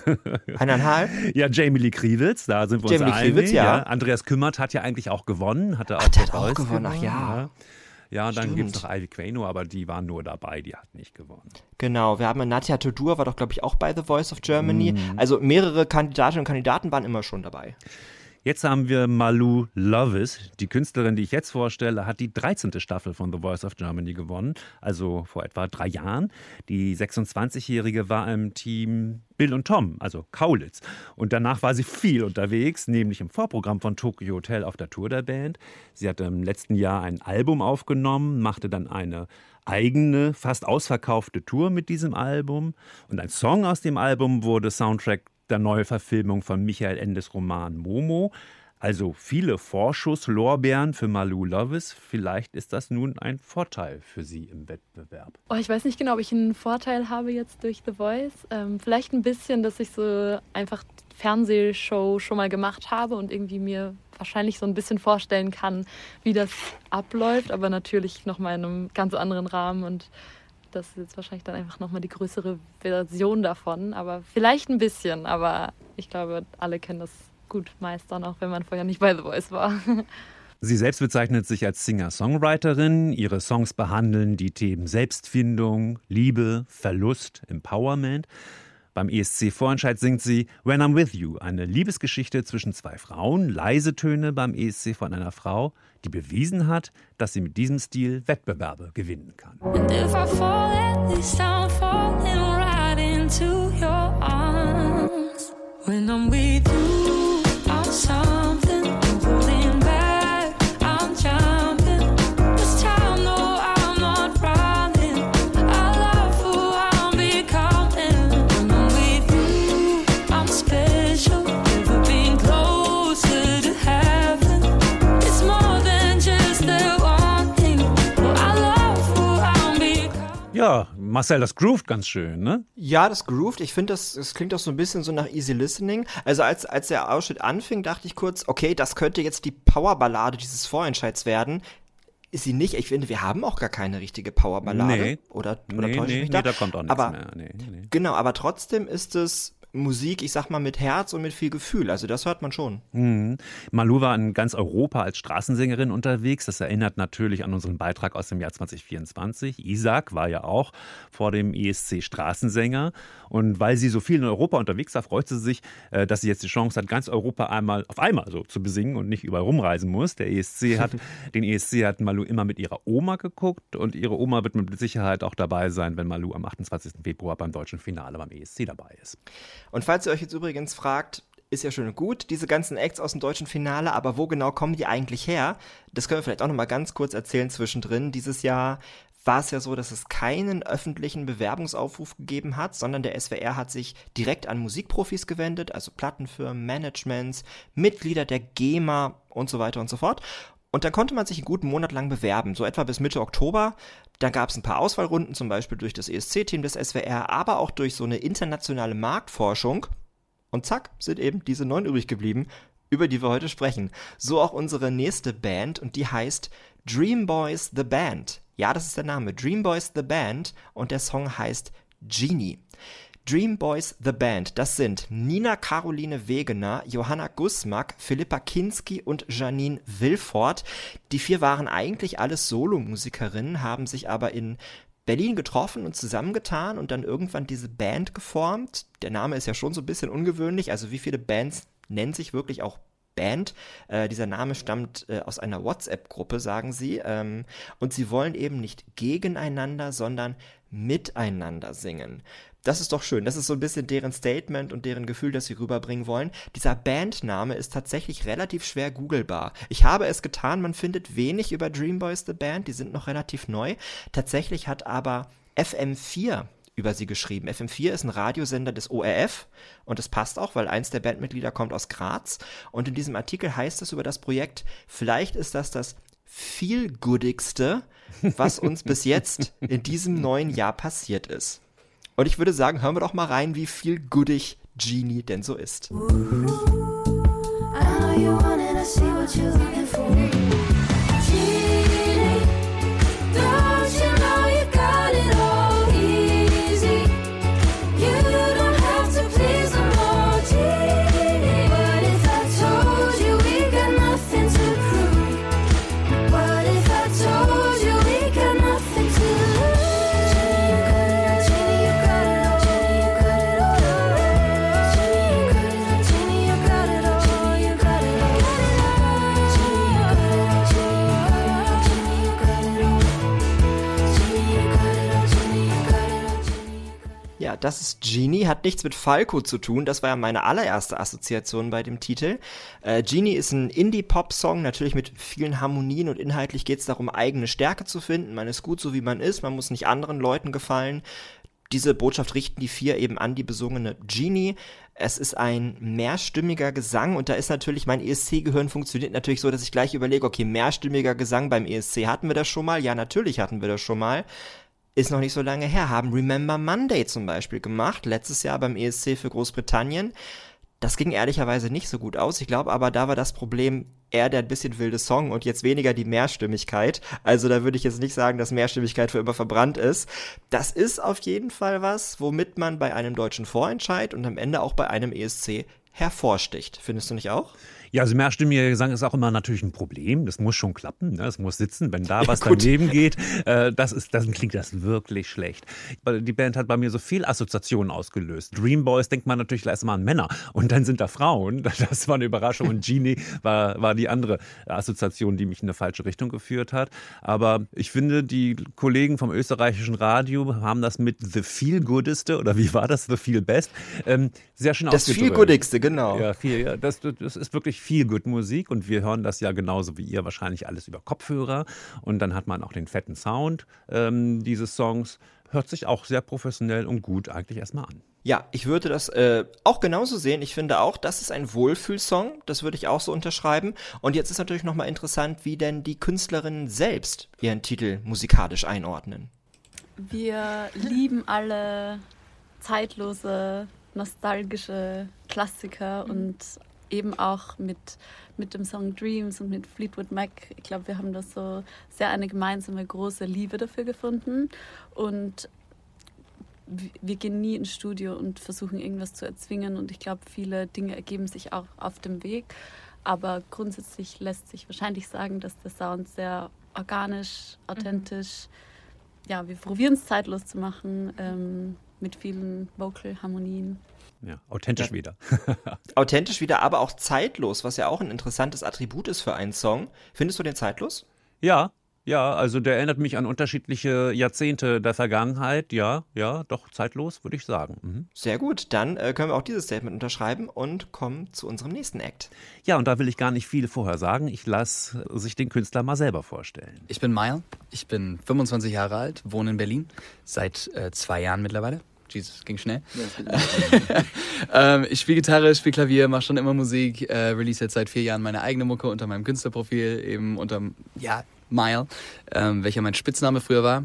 S3: 1,5?
S4: Ja, Jamie Lee Kriewitz, da sind wir uns einig. Kriewitz, ja. Andreas Kümmert hat ja eigentlich auch gewonnen. Der hat auch gewonnen, ach ja. Ja, dann gibt es noch Ivy Quaino, aber die war nur dabei, die hat nicht gewonnen.
S3: Genau, wir haben Nadja Toddur, war doch, glaube ich, auch bei The Voice of Germany. Also mehrere Kandidatinnen und Kandidaten waren immer schon dabei.
S4: Jetzt haben wir Malou Lovis. Die Künstlerin, die ich jetzt vorstelle, hat die 13. Staffel von The Voice of Germany gewonnen, also vor etwa 3 Jahren. Die 26-Jährige war im Team Bill und Tom, also Kaulitz. Und danach war sie viel unterwegs, nämlich im Vorprogramm von Tokyo Hotel auf der Tour der Band. Sie hat im letzten Jahr ein Album aufgenommen, machte dann eine eigene, fast ausverkaufte Tour mit diesem Album. Und ein Song aus dem Album wurde Soundtrack der Neuverfilmung von Michael Endes Roman Momo. Also viele Vorschusslorbeeren für Malou Lovis. Vielleicht ist das nun ein Vorteil für sie im Wettbewerb.
S10: Oh, ich weiß nicht genau, ob ich einen Vorteil habe jetzt durch The Voice. Vielleicht ein bisschen, dass ich so einfach Fernsehshow schon mal gemacht habe und irgendwie mir wahrscheinlich so ein bisschen vorstellen kann, wie das abläuft. Aber natürlich nochmal in einem ganz anderen Rahmen und das ist jetzt wahrscheinlich dann einfach nochmal die größere Version davon. Aber vielleicht ein bisschen. Aber ich glaube, alle können das gut meistern, auch wenn man vorher nicht bei The Voice war.
S4: Sie selbst bezeichnet sich als Singer-Songwriterin. Ihre Songs behandeln die Themen Selbstfindung, Liebe, Verlust, Empowerment. Beim ESC-Vorentscheid singt sie When I'm With You, eine Liebesgeschichte zwischen zwei Frauen, leise Töne beim ESC von einer Frau, die bewiesen hat, dass sie mit diesem Stil Wettbewerbe gewinnen kann.
S5: And if I fall, at least I'm falling right into your arms. When I'm with you, I'm something. I'm holding back, I'm jumping. This time, no, I'm not running. I love who I'm becoming. When I'm with you, I'm special. Never been closer to heaven. It's more than just the one thing. No, I love who I'm becoming.
S4: Ja, Marcel, das groovt ganz schön, ne?
S3: Ja, das grooved. Ich finde, das klingt auch so ein bisschen so nach Easy Listening. Also als der Ausschnitt anfing, dachte ich kurz, okay, das könnte jetzt die Powerballade dieses Vorentscheids werden. Ist sie nicht. Ich finde, wir haben auch gar keine richtige Powerballade.
S4: Nee.
S3: Oder täusche ich mich
S4: da kommt auch nichts
S3: aber,
S4: mehr. Nee.
S3: Genau, aber trotzdem ist es Musik, ich sag mal, mit Herz und mit viel Gefühl. Also das hört man schon.
S4: Mhm. Malou war in ganz Europa als Straßensängerin unterwegs. Das erinnert natürlich an unseren Beitrag aus dem Jahr 2024. Isaac war ja auch vor dem ESC Straßensänger. Und weil sie so viel in Europa unterwegs war, freut sie sich, dass sie jetzt die Chance hat, ganz Europa auf einmal so zu besingen und nicht überall rumreisen muss. Den ESC hat Malou immer mit ihrer Oma geguckt und ihre Oma wird mit Sicherheit auch dabei sein, wenn Malou am 28. Februar beim deutschen Finale beim ESC dabei ist.
S3: Und falls ihr euch jetzt übrigens fragt, ist ja schön und gut, diese ganzen Acts aus dem deutschen Finale, aber wo genau kommen die eigentlich her? Das können wir vielleicht auch noch mal ganz kurz erzählen zwischendrin. Dieses Jahr war es ja so, dass es keinen öffentlichen Bewerbungsaufruf gegeben hat, sondern der SWR hat sich direkt an Musikprofis gewendet, also Plattenfirmen, Managements, Mitglieder der GEMA und so weiter und so fort. Und dann konnte man sich einen guten Monat lang bewerben, so etwa bis Mitte Oktober. Da gab es ein paar Auswahlrunden, zum Beispiel durch das ESC-Team des SWR, aber auch durch so eine internationale Marktforschung. Und zack, sind eben diese 9 übrig geblieben, über die wir heute sprechen. So auch unsere nächste Band und die heißt Dream Boys The Band. Ja, das ist der Name, Dream Boys The Band und der Song heißt Genie. Dream Boys The Band, das sind Nina Caroline Wegener, Johanna Gusmack, Philippa Kinski und Janine Wilford. Die 4 waren eigentlich alles Solomusikerinnen, haben sich aber in Berlin getroffen und zusammengetan und dann irgendwann diese Band geformt. Der Name ist ja schon so ein bisschen ungewöhnlich, also wie viele Bands nennen sich wirklich auch Band? Dieser Name stammt aus einer WhatsApp-Gruppe, sagen sie. Und sie wollen eben nicht gegeneinander, sondern miteinander singen. Das ist doch schön. Das ist so ein bisschen deren Statement und deren Gefühl, das sie rüberbringen wollen. Dieser Bandname ist tatsächlich relativ schwer googelbar. Ich habe es getan, man findet wenig über Dream Boys The Band, die sind noch relativ neu. Tatsächlich hat aber FM4 über sie geschrieben. FM4 ist ein Radiosender des ORF und das passt auch, weil eins der Bandmitglieder kommt aus Graz. Und in diesem Artikel heißt es über das Projekt, vielleicht ist das Feelgoodigste, was uns bis jetzt in diesem neuen Jahr passiert ist. Und ich würde sagen, hören wir doch mal rein, wie viel goodig Genie denn so ist.
S5: I know you want it, I see what you're looking for. Genie, don't you know you got it all easy? You don't have to please no more, Genie. What if I told you we got nothing to prove? What if I told you we got nothing to lose?
S3: Ja, das ist Genie, hat nichts mit Falco zu tun, das war ja meine allererste Assoziation bei dem Titel. Genie ist ein Indie-Pop-Song, natürlich mit vielen Harmonien und inhaltlich geht es darum, eigene Stärke zu finden. Man ist gut so, wie man ist, man muss nicht anderen Leuten gefallen. Diese Botschaft richten die 4 eben an die besungene Genie. Es ist ein mehrstimmiger Gesang und da ist natürlich, mein ESC-Gehirn funktioniert natürlich so, dass ich gleich überlege, okay, mehrstimmiger Gesang beim ESC, hatten wir das schon mal? Ja, natürlich hatten wir das schon mal. Ist noch nicht so lange her, haben Remember Monday zum Beispiel gemacht, letztes Jahr beim ESC für Großbritannien. Das ging ehrlicherweise nicht so gut aus. Ich glaube aber, da war das Problem eher der ein bisschen wilde Song und jetzt weniger die Mehrstimmigkeit. Also da würde ich jetzt nicht sagen, dass Mehrstimmigkeit für immer verbrannt ist. Das ist auf jeden Fall was, womit man bei einem deutschen Vorentscheid und am Ende auch bei einem ESC hervorsticht. Findest du nicht auch?
S4: Ja, also mehrstimmiger Gesang ist auch immer natürlich ein Problem. Das muss schon klappen, ne? Es muss sitzen. Wenn da was daneben geht, dann klingt das wirklich schlecht. Die Band hat bei mir so viel Assoziationen ausgelöst. Dream Boys denkt man natürlich erstmal an Männer und dann sind da Frauen. Das war eine Überraschung und Genie war die andere Assoziation, die mich in eine falsche Richtung geführt hat. Aber ich finde, die Kollegen vom österreichischen Radio haben das mit The Feel Goodeste, oder wie war das, The Feel Best, sehr schön ausgedrückt.
S3: Das Feel Goodigste, genau.
S4: Ja, das ist wirklich viel Good Musik und wir hören das ja genauso wie ihr wahrscheinlich alles über Kopfhörer und dann hat man auch den fetten Sound dieses Songs. Hört sich auch sehr professionell und gut eigentlich erstmal an.
S3: Ja, ich würde das auch genauso sehen. Ich finde auch, das ist ein Wohlfühlsong. Das würde ich auch so unterschreiben. Und jetzt ist natürlich nochmal interessant, wie denn die Künstlerinnen selbst ihren Titel musikalisch einordnen.
S10: Wir lieben alle zeitlose, nostalgische Klassiker und eben auch mit dem Song Dreams und mit Fleetwood Mac. Ich glaube, wir haben da so sehr eine gemeinsame große Liebe dafür gefunden und wir gehen nie ins Studio und versuchen irgendwas zu erzwingen und ich glaube, viele Dinge ergeben sich auch auf dem Weg, aber grundsätzlich lässt sich wahrscheinlich sagen, dass der Sound sehr organisch, authentisch, ja, wir probieren es zeitlos zu machen, mit vielen Vocal-Harmonien.
S4: Ja, authentisch wieder.
S3: Authentisch wieder, aber auch zeitlos, was ja auch ein interessantes Attribut ist für einen Song. Findest du den zeitlos?
S4: Ja, also der erinnert mich an unterschiedliche Jahrzehnte der Vergangenheit. Ja, doch zeitlos, würde ich sagen. Mhm.
S3: Sehr gut, dann können wir auch dieses Statement unterschreiben und kommen zu unserem nächsten Act.
S4: Ja, und da will ich gar nicht viel vorher sagen. Ich lasse sich den Künstler mal selber vorstellen.
S11: Ich bin Mile, ich bin 25 Jahre alt, wohne in Berlin, seit 2 Jahren mittlerweile. Jesus, ging schnell. Ich spiele Gitarre, spiele Klavier, mache schon immer Musik, release jetzt seit 4 Jahren meine eigene Mucke unter meinem Künstlerprofil, eben unter, Mile, welcher mein Spitzname früher war.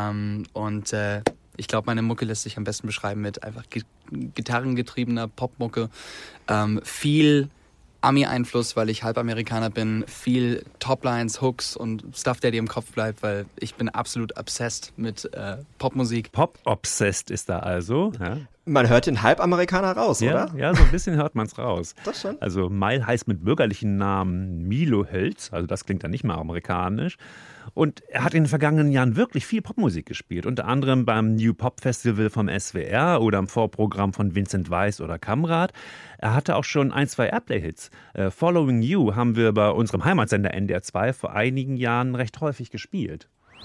S11: Ich glaube, meine Mucke lässt sich am besten beschreiben mit einfach gitarrengetriebener Popmucke. Viel Ami-Einfluss, weil ich halb Amerikaner bin, viel Toplines, Hooks und Stuff, der dir im Kopf bleibt, weil ich bin absolut obsessed mit Popmusik.
S4: Pop-obsessed ist da also. Ja.
S3: Man hört den Halbamerikaner raus, oder?
S4: Ja, so ein bisschen hört man es raus.
S3: Das schon.
S4: Also Mile heißt mit bürgerlichen Namen Milo Hölz, also das klingt dann nicht mehr amerikanisch. Und er hat in den vergangenen Jahren wirklich viel Popmusik gespielt, unter anderem beim New Pop Festival vom SWR oder im Vorprogramm von Vincent Weiss oder Kamrat. Er hatte auch schon 1, 2 Airplay-Hits. Following You haben wir bei unserem Heimatsender NDR 2 vor einigen Jahren recht häufig gespielt.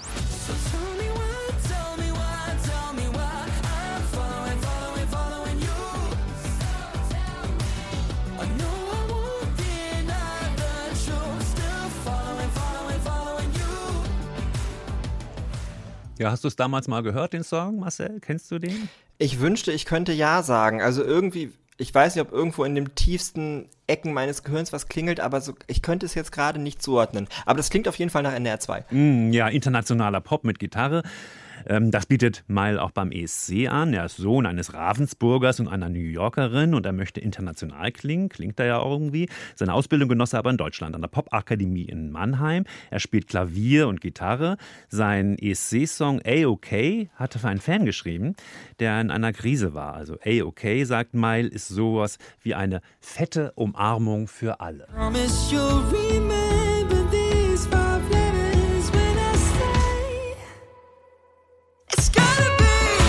S4: Ja, hast du es damals mal gehört, den Song, Marcel? Kennst du den?
S3: Ich wünschte, ich könnte ja sagen. Also irgendwie, ich weiß nicht, ob irgendwo in den tiefsten Ecken meines Gehirns was klingelt, aber so, ich könnte es jetzt gerade nicht zuordnen. Aber das klingt auf jeden Fall nach NDR 2.
S4: Ja, internationaler Pop mit Gitarre. Das bietet Mile auch beim ESC an. Er ist Sohn eines Ravensburgers und einer New Yorkerin und er möchte international klingen. Klingt er ja auch irgendwie. Seine Ausbildung genoss er aber in Deutschland an der Popakademie in Mannheim. Er spielt Klavier und Gitarre. Sein ESC-Song A-OK hatte für einen Fan geschrieben, der in einer Krise war. Also A-OK, sagt Mile, ist sowas wie eine fette Umarmung für alle.
S9: Promise you'll remember these 5 letters when I say it's gotta be.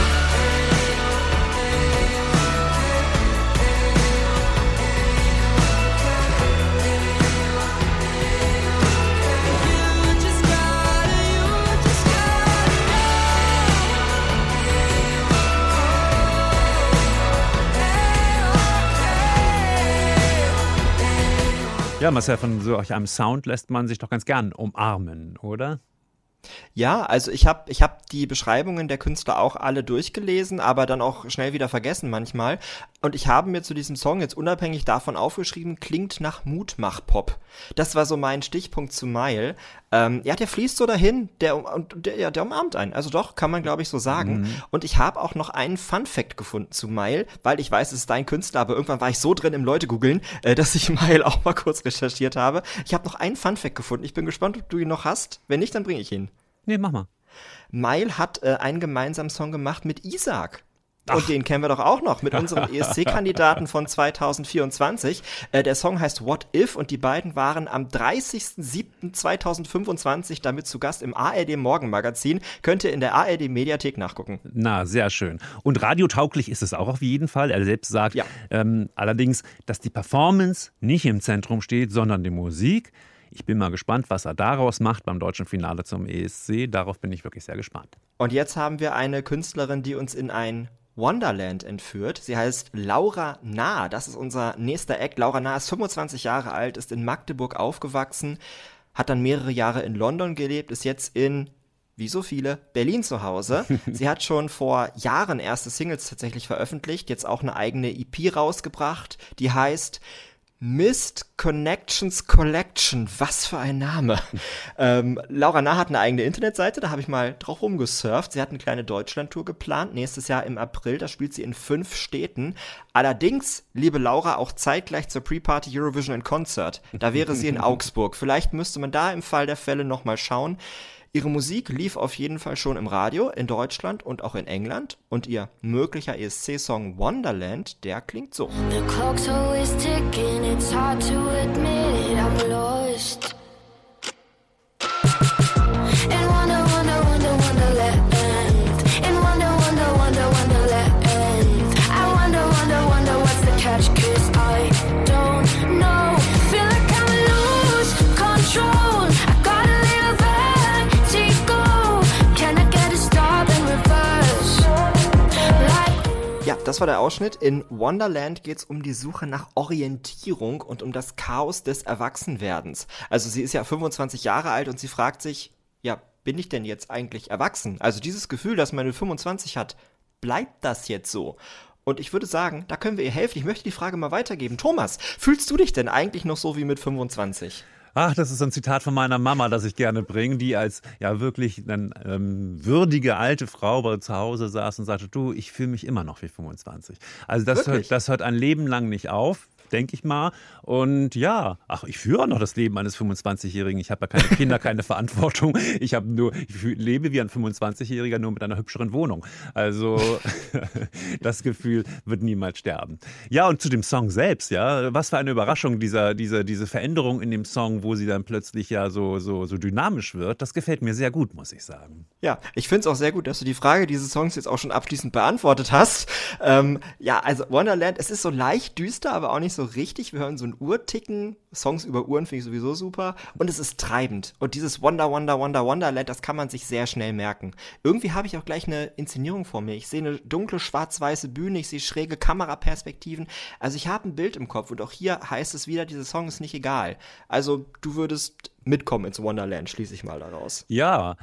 S9: You just
S4: Ja, Marcel, von solch einem Sound lässt man sich doch ganz gern umarmen, oder?
S3: Ja, also ich hab die Beschreibungen der Künstler auch alle durchgelesen, aber dann auch schnell wieder vergessen manchmal. Und ich habe mir zu diesem Song jetzt unabhängig davon aufgeschrieben, klingt nach Mutmach-Pop. Das war so mein Stichpunkt zu Mile. Ja, der fließt so dahin, der umarmt einen. Also doch, kann man glaube ich so sagen. Mhm. Und ich habe auch noch einen Fun-Fact gefunden zu Mile, weil ich weiß, es ist dein Künstler, aber irgendwann war ich so drin im Leute-Googeln, dass ich Mile auch mal kurz recherchiert habe. Ich habe noch einen Fun-Fact gefunden. Ich bin gespannt, ob du ihn noch hast. Wenn nicht, dann bringe ich ihn.
S4: Nee, mach mal.
S3: Mile hat einen gemeinsamen Song gemacht mit Isaac. Und den kennen wir doch auch noch mit unserem ESC-Kandidaten von 2024. Der Song heißt What If und die beiden waren am 30.07.2025 damit zu Gast im ARD Morgenmagazin. Könnt ihr in der ARD Mediathek nachgucken.
S4: Na, sehr schön. Und radiotauglich ist es auch auf jeden Fall. Er selbst sagt allerdings, dass die Performance nicht im Zentrum steht, sondern die Musik. Ich bin mal gespannt, was er daraus macht beim deutschen Finale zum ESC. Darauf bin ich wirklich sehr gespannt.
S3: Und jetzt haben wir eine Künstlerin, die uns in ein Wonderland entführt. Sie heißt Laura Nah. Das ist unser nächster Act. Laura Nah ist 25 Jahre alt, ist in Magdeburg aufgewachsen, hat dann mehrere Jahre in London gelebt, ist jetzt in, wie so viele, Berlin zu Hause. Sie hat schon vor Jahren erste Singles tatsächlich veröffentlicht, jetzt auch eine eigene EP rausgebracht, die heißt Missed Connections Collection. Was für ein Name. Laura Nah hat eine eigene Internetseite, da habe ich mal drauf rumgesurft. Sie hat eine kleine Deutschlandtour geplant, nächstes Jahr im April, da spielt sie in 5 Städten. Allerdings, liebe Laura, auch zeitgleich zur Pre-Party Eurovision in Concert. Da wäre sie in Augsburg. Vielleicht müsste man da im Fall der Fälle nochmal schauen. Ihre Musik lief auf jeden Fall schon im Radio in Deutschland und auch in England. Und ihr möglicher ESC-Song Wonderland, der klingt so.
S5: The clock's always ticking, it's hard to admit I'm lost. In wonder, wonder, wonder, wonderland. In wonder, wonder, wonder, wonderland. I wonder, wonder, wonder what's the catch, 'cause I don't know. Feel like I'm lose control. I got a little vertigo. Can I get a stop in reverse?
S3: Ja, das war der Ausschnitt. In Wonderland geht es um die Suche nach Orientierung und um das Chaos des Erwachsenwerdens. Also sie ist ja 25 Jahre alt und sie fragt sich, ja, bin ich denn jetzt eigentlich erwachsen? Also dieses Gefühl, das man mit 25 hat, bleibt das jetzt so? Und ich würde sagen, da können wir ihr helfen. Ich möchte die Frage mal weitergeben. Thomas, fühlst du dich denn eigentlich noch so wie mit 25?
S4: Ach, das ist ein Zitat von meiner Mama, das ich gerne bringe, die als ja wirklich würdige alte Frau bei zu Hause saß und sagte, du, ich fühle mich immer noch wie 25. Also das hört ein Leben lang nicht auf, denke ich mal. Und ja, ich führe auch noch das Leben eines 25-Jährigen. Ich habe ja keine Kinder, keine Verantwortung. Ich lebe wie ein 25-Jähriger, nur mit einer hübscheren Wohnung. Also das Gefühl wird niemals sterben. Ja, und zu dem Song selbst, ja, was für eine Überraschung, diese Veränderung in dem Song, wo sie dann plötzlich ja so dynamisch wird, das gefällt mir sehr gut, muss ich sagen.
S3: Ja, ich finde es auch sehr gut, dass du die Frage dieses Songs jetzt auch schon abschließend beantwortet hast. Ja, also Wonderland, es ist so leicht düster, aber auch nicht so richtig. Wir hören so ein Uhrticken. Songs über Uhren finde ich sowieso super. Und es ist treibend. Und dieses Wonder, Wonder, Wonder, Wonderland, das kann man sich sehr schnell merken. Irgendwie habe ich auch gleich eine Inszenierung vor mir. Ich sehe eine dunkle, schwarz-weiße Bühne, ich sehe schräge Kameraperspektiven. Also ich habe ein Bild im Kopf. Und auch hier heißt es wieder, dieser Song ist nicht egal. Also du würdest mitkommen ins Wonderland, schließe ich mal daraus.
S4: Ja,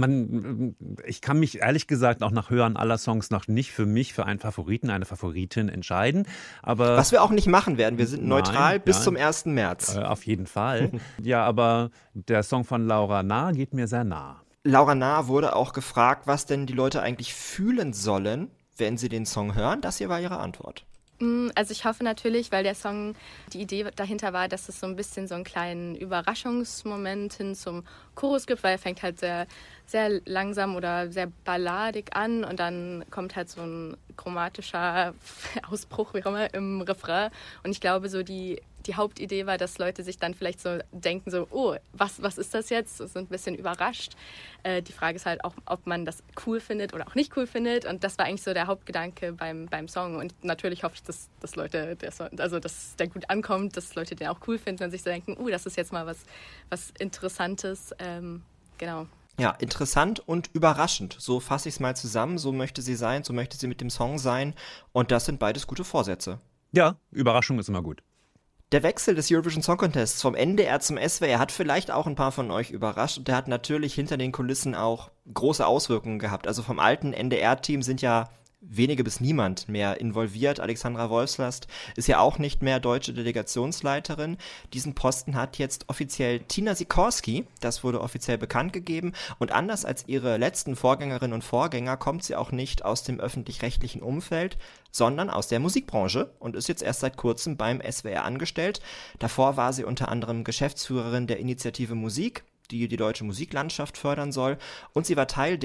S4: ich kann mich ehrlich gesagt auch nach Hören aller Songs noch nicht für mich, für einen Favoriten, eine Favoritin entscheiden. Aber
S3: was wir auch nicht machen werden, wir sind neutral bis zum 1. März.
S4: Auf jeden Fall. Ja, aber der Song von Laura Nah geht mir sehr nah.
S3: Laura Nah wurde auch gefragt, was denn die Leute eigentlich fühlen sollen, wenn sie den Song hören. Das hier war ihre Antwort.
S10: Also ich hoffe natürlich, weil der Song, die Idee dahinter war, dass es so ein bisschen so einen kleinen Überraschungsmoment hin zum Chorus gibt, weil er fängt halt sehr, sehr langsam oder sehr balladig an und dann kommt halt so ein chromatischer Ausbruch, wie auch immer, im Refrain. Und ich glaube, so die Hauptidee war, dass Leute sich dann vielleicht so denken, so, oh, was ist das jetzt? Sind ein bisschen überrascht. Die Frage ist halt auch, ob man das cool findet oder auch nicht cool findet. Und das war eigentlich so der Hauptgedanke beim Song. Und natürlich hoffe ich, dass Leute, dass der gut ankommt, dass Leute den auch cool finden und sich so denken, das ist jetzt mal was Interessantes. Genau.
S3: Ja, interessant und überraschend. So fasse ich es mal zusammen. So möchte sie sein, so möchte sie mit dem Song sein. Und das sind beides gute Vorsätze.
S4: Ja, Überraschung ist immer gut.
S3: Der Wechsel des Eurovision Song Contests vom NDR zum SWR hat vielleicht auch ein paar von euch überrascht und der hat natürlich hinter den Kulissen auch große Auswirkungen gehabt. Also vom alten NDR-Team sind ja wenige bis niemand mehr involviert. Alexandra Wolfslast ist ja auch nicht mehr deutsche Delegationsleiterin. Diesen Posten hat jetzt offiziell Tina Sikorski, das wurde offiziell bekannt gegeben. Und anders als ihre letzten Vorgängerinnen und Vorgänger kommt sie auch nicht aus dem öffentlich-rechtlichen Umfeld, sondern aus der Musikbranche und ist jetzt erst seit kurzem beim SWR angestellt. Davor war sie unter anderem Geschäftsführerin der Initiative Musik, die deutsche Musiklandschaft fördern soll. Und sie war Teil der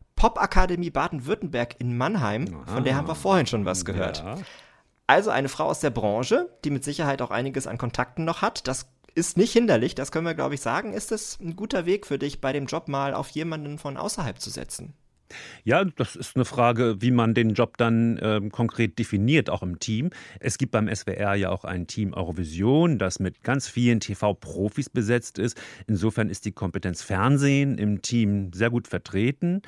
S3: Popakademie Baden-Württemberg in Mannheim, von der haben wir vorhin schon was gehört.
S4: Ja.
S3: Also eine Frau aus der Branche, die mit Sicherheit auch einiges an Kontakten noch hat. Das ist nicht hinderlich, das können wir, glaube ich, sagen. Ist es ein guter Weg für dich, bei dem Job mal auf jemanden von außerhalb zu setzen?
S4: Ja, das ist eine Frage, wie man den Job dann konkret definiert, auch im Team. Es gibt beim SWR ja auch ein Team Eurovision, das mit ganz vielen TV-Profis besetzt ist. Insofern ist die Kompetenz Fernsehen im Team sehr gut vertreten.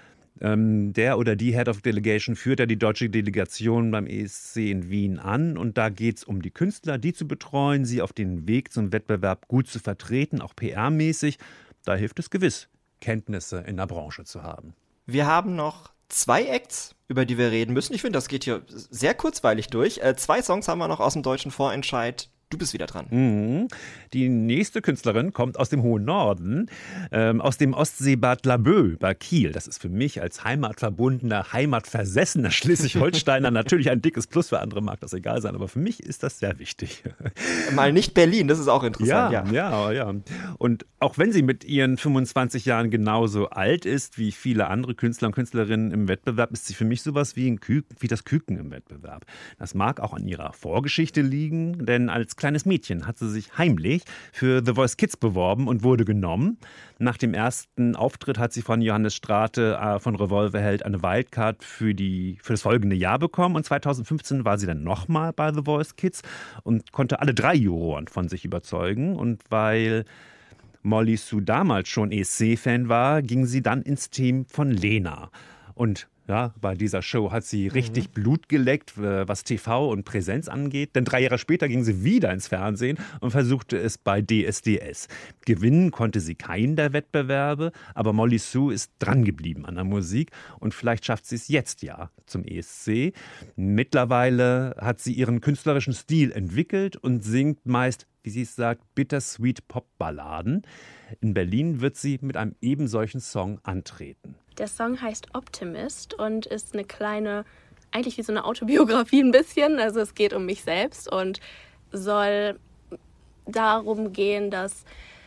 S4: Der oder die Head of Delegation führt ja die deutsche Delegation beim ESC in Wien an. Und da geht es um die Künstler, die zu betreuen, sie auf den Weg zum Wettbewerb gut zu vertreten, auch PR-mäßig. Da hilft es gewiss, Kenntnisse in der Branche zu haben.
S3: Wir haben noch 2 Acts, über die wir reden müssen. Ich finde, das geht hier sehr kurzweilig durch. 2 Songs haben wir noch aus dem deutschen Vorentscheid. Du bist wieder dran.
S4: Die nächste Künstlerin kommt aus dem hohen Norden, aus dem Ostseebad Laboe bei Kiel. Das ist für mich als heimatverbundener, heimatversessener Schleswig-Holsteiner natürlich ein dickes Plus. Für andere mag das egal sein, aber für mich ist das sehr wichtig.
S3: Mal nicht Berlin, das ist auch interessant.
S4: Ja. Und auch wenn sie mit ihren 25 Jahren genauso alt ist wie viele andere Künstler und Künstlerinnen im Wettbewerb, ist sie für mich sowas wie das Küken im Wettbewerb. Das mag auch an ihrer Vorgeschichte liegen, denn als kleines Mädchen hat sie sich heimlich für The Voice Kids beworben und wurde genommen. Nach dem ersten Auftritt hat sie von Johannes Strate von Revolverheld eine Wildcard für das folgende Jahr bekommen. Und 2015 war sie dann nochmal bei The Voice Kids und konnte alle 3 Juroren von sich überzeugen. Und weil Molly Sue damals schon ESC-Fan war, ging sie dann ins Team von Lena. Und ja, bei dieser Show hat sie richtig Blut geleckt, was TV und Präsenz angeht. Denn 3 Jahre später ging sie wieder ins Fernsehen und versuchte es bei DSDS. Gewinnen konnte sie keinen der Wettbewerbe, aber Molly Sue ist dran geblieben an der Musik und vielleicht schafft sie es jetzt ja zum ESC. Mittlerweile hat sie ihren künstlerischen Stil entwickelt und singt meist, wie sie es sagt, bittersweet Pop-Balladen. In Berlin wird sie mit einem eben solchen Song antreten.
S10: Der Song heißt Optimist und ist eine kleine, eigentlich wie so eine Autobiografie ein bisschen. Also es geht um mich selbst und soll darum gehen, dass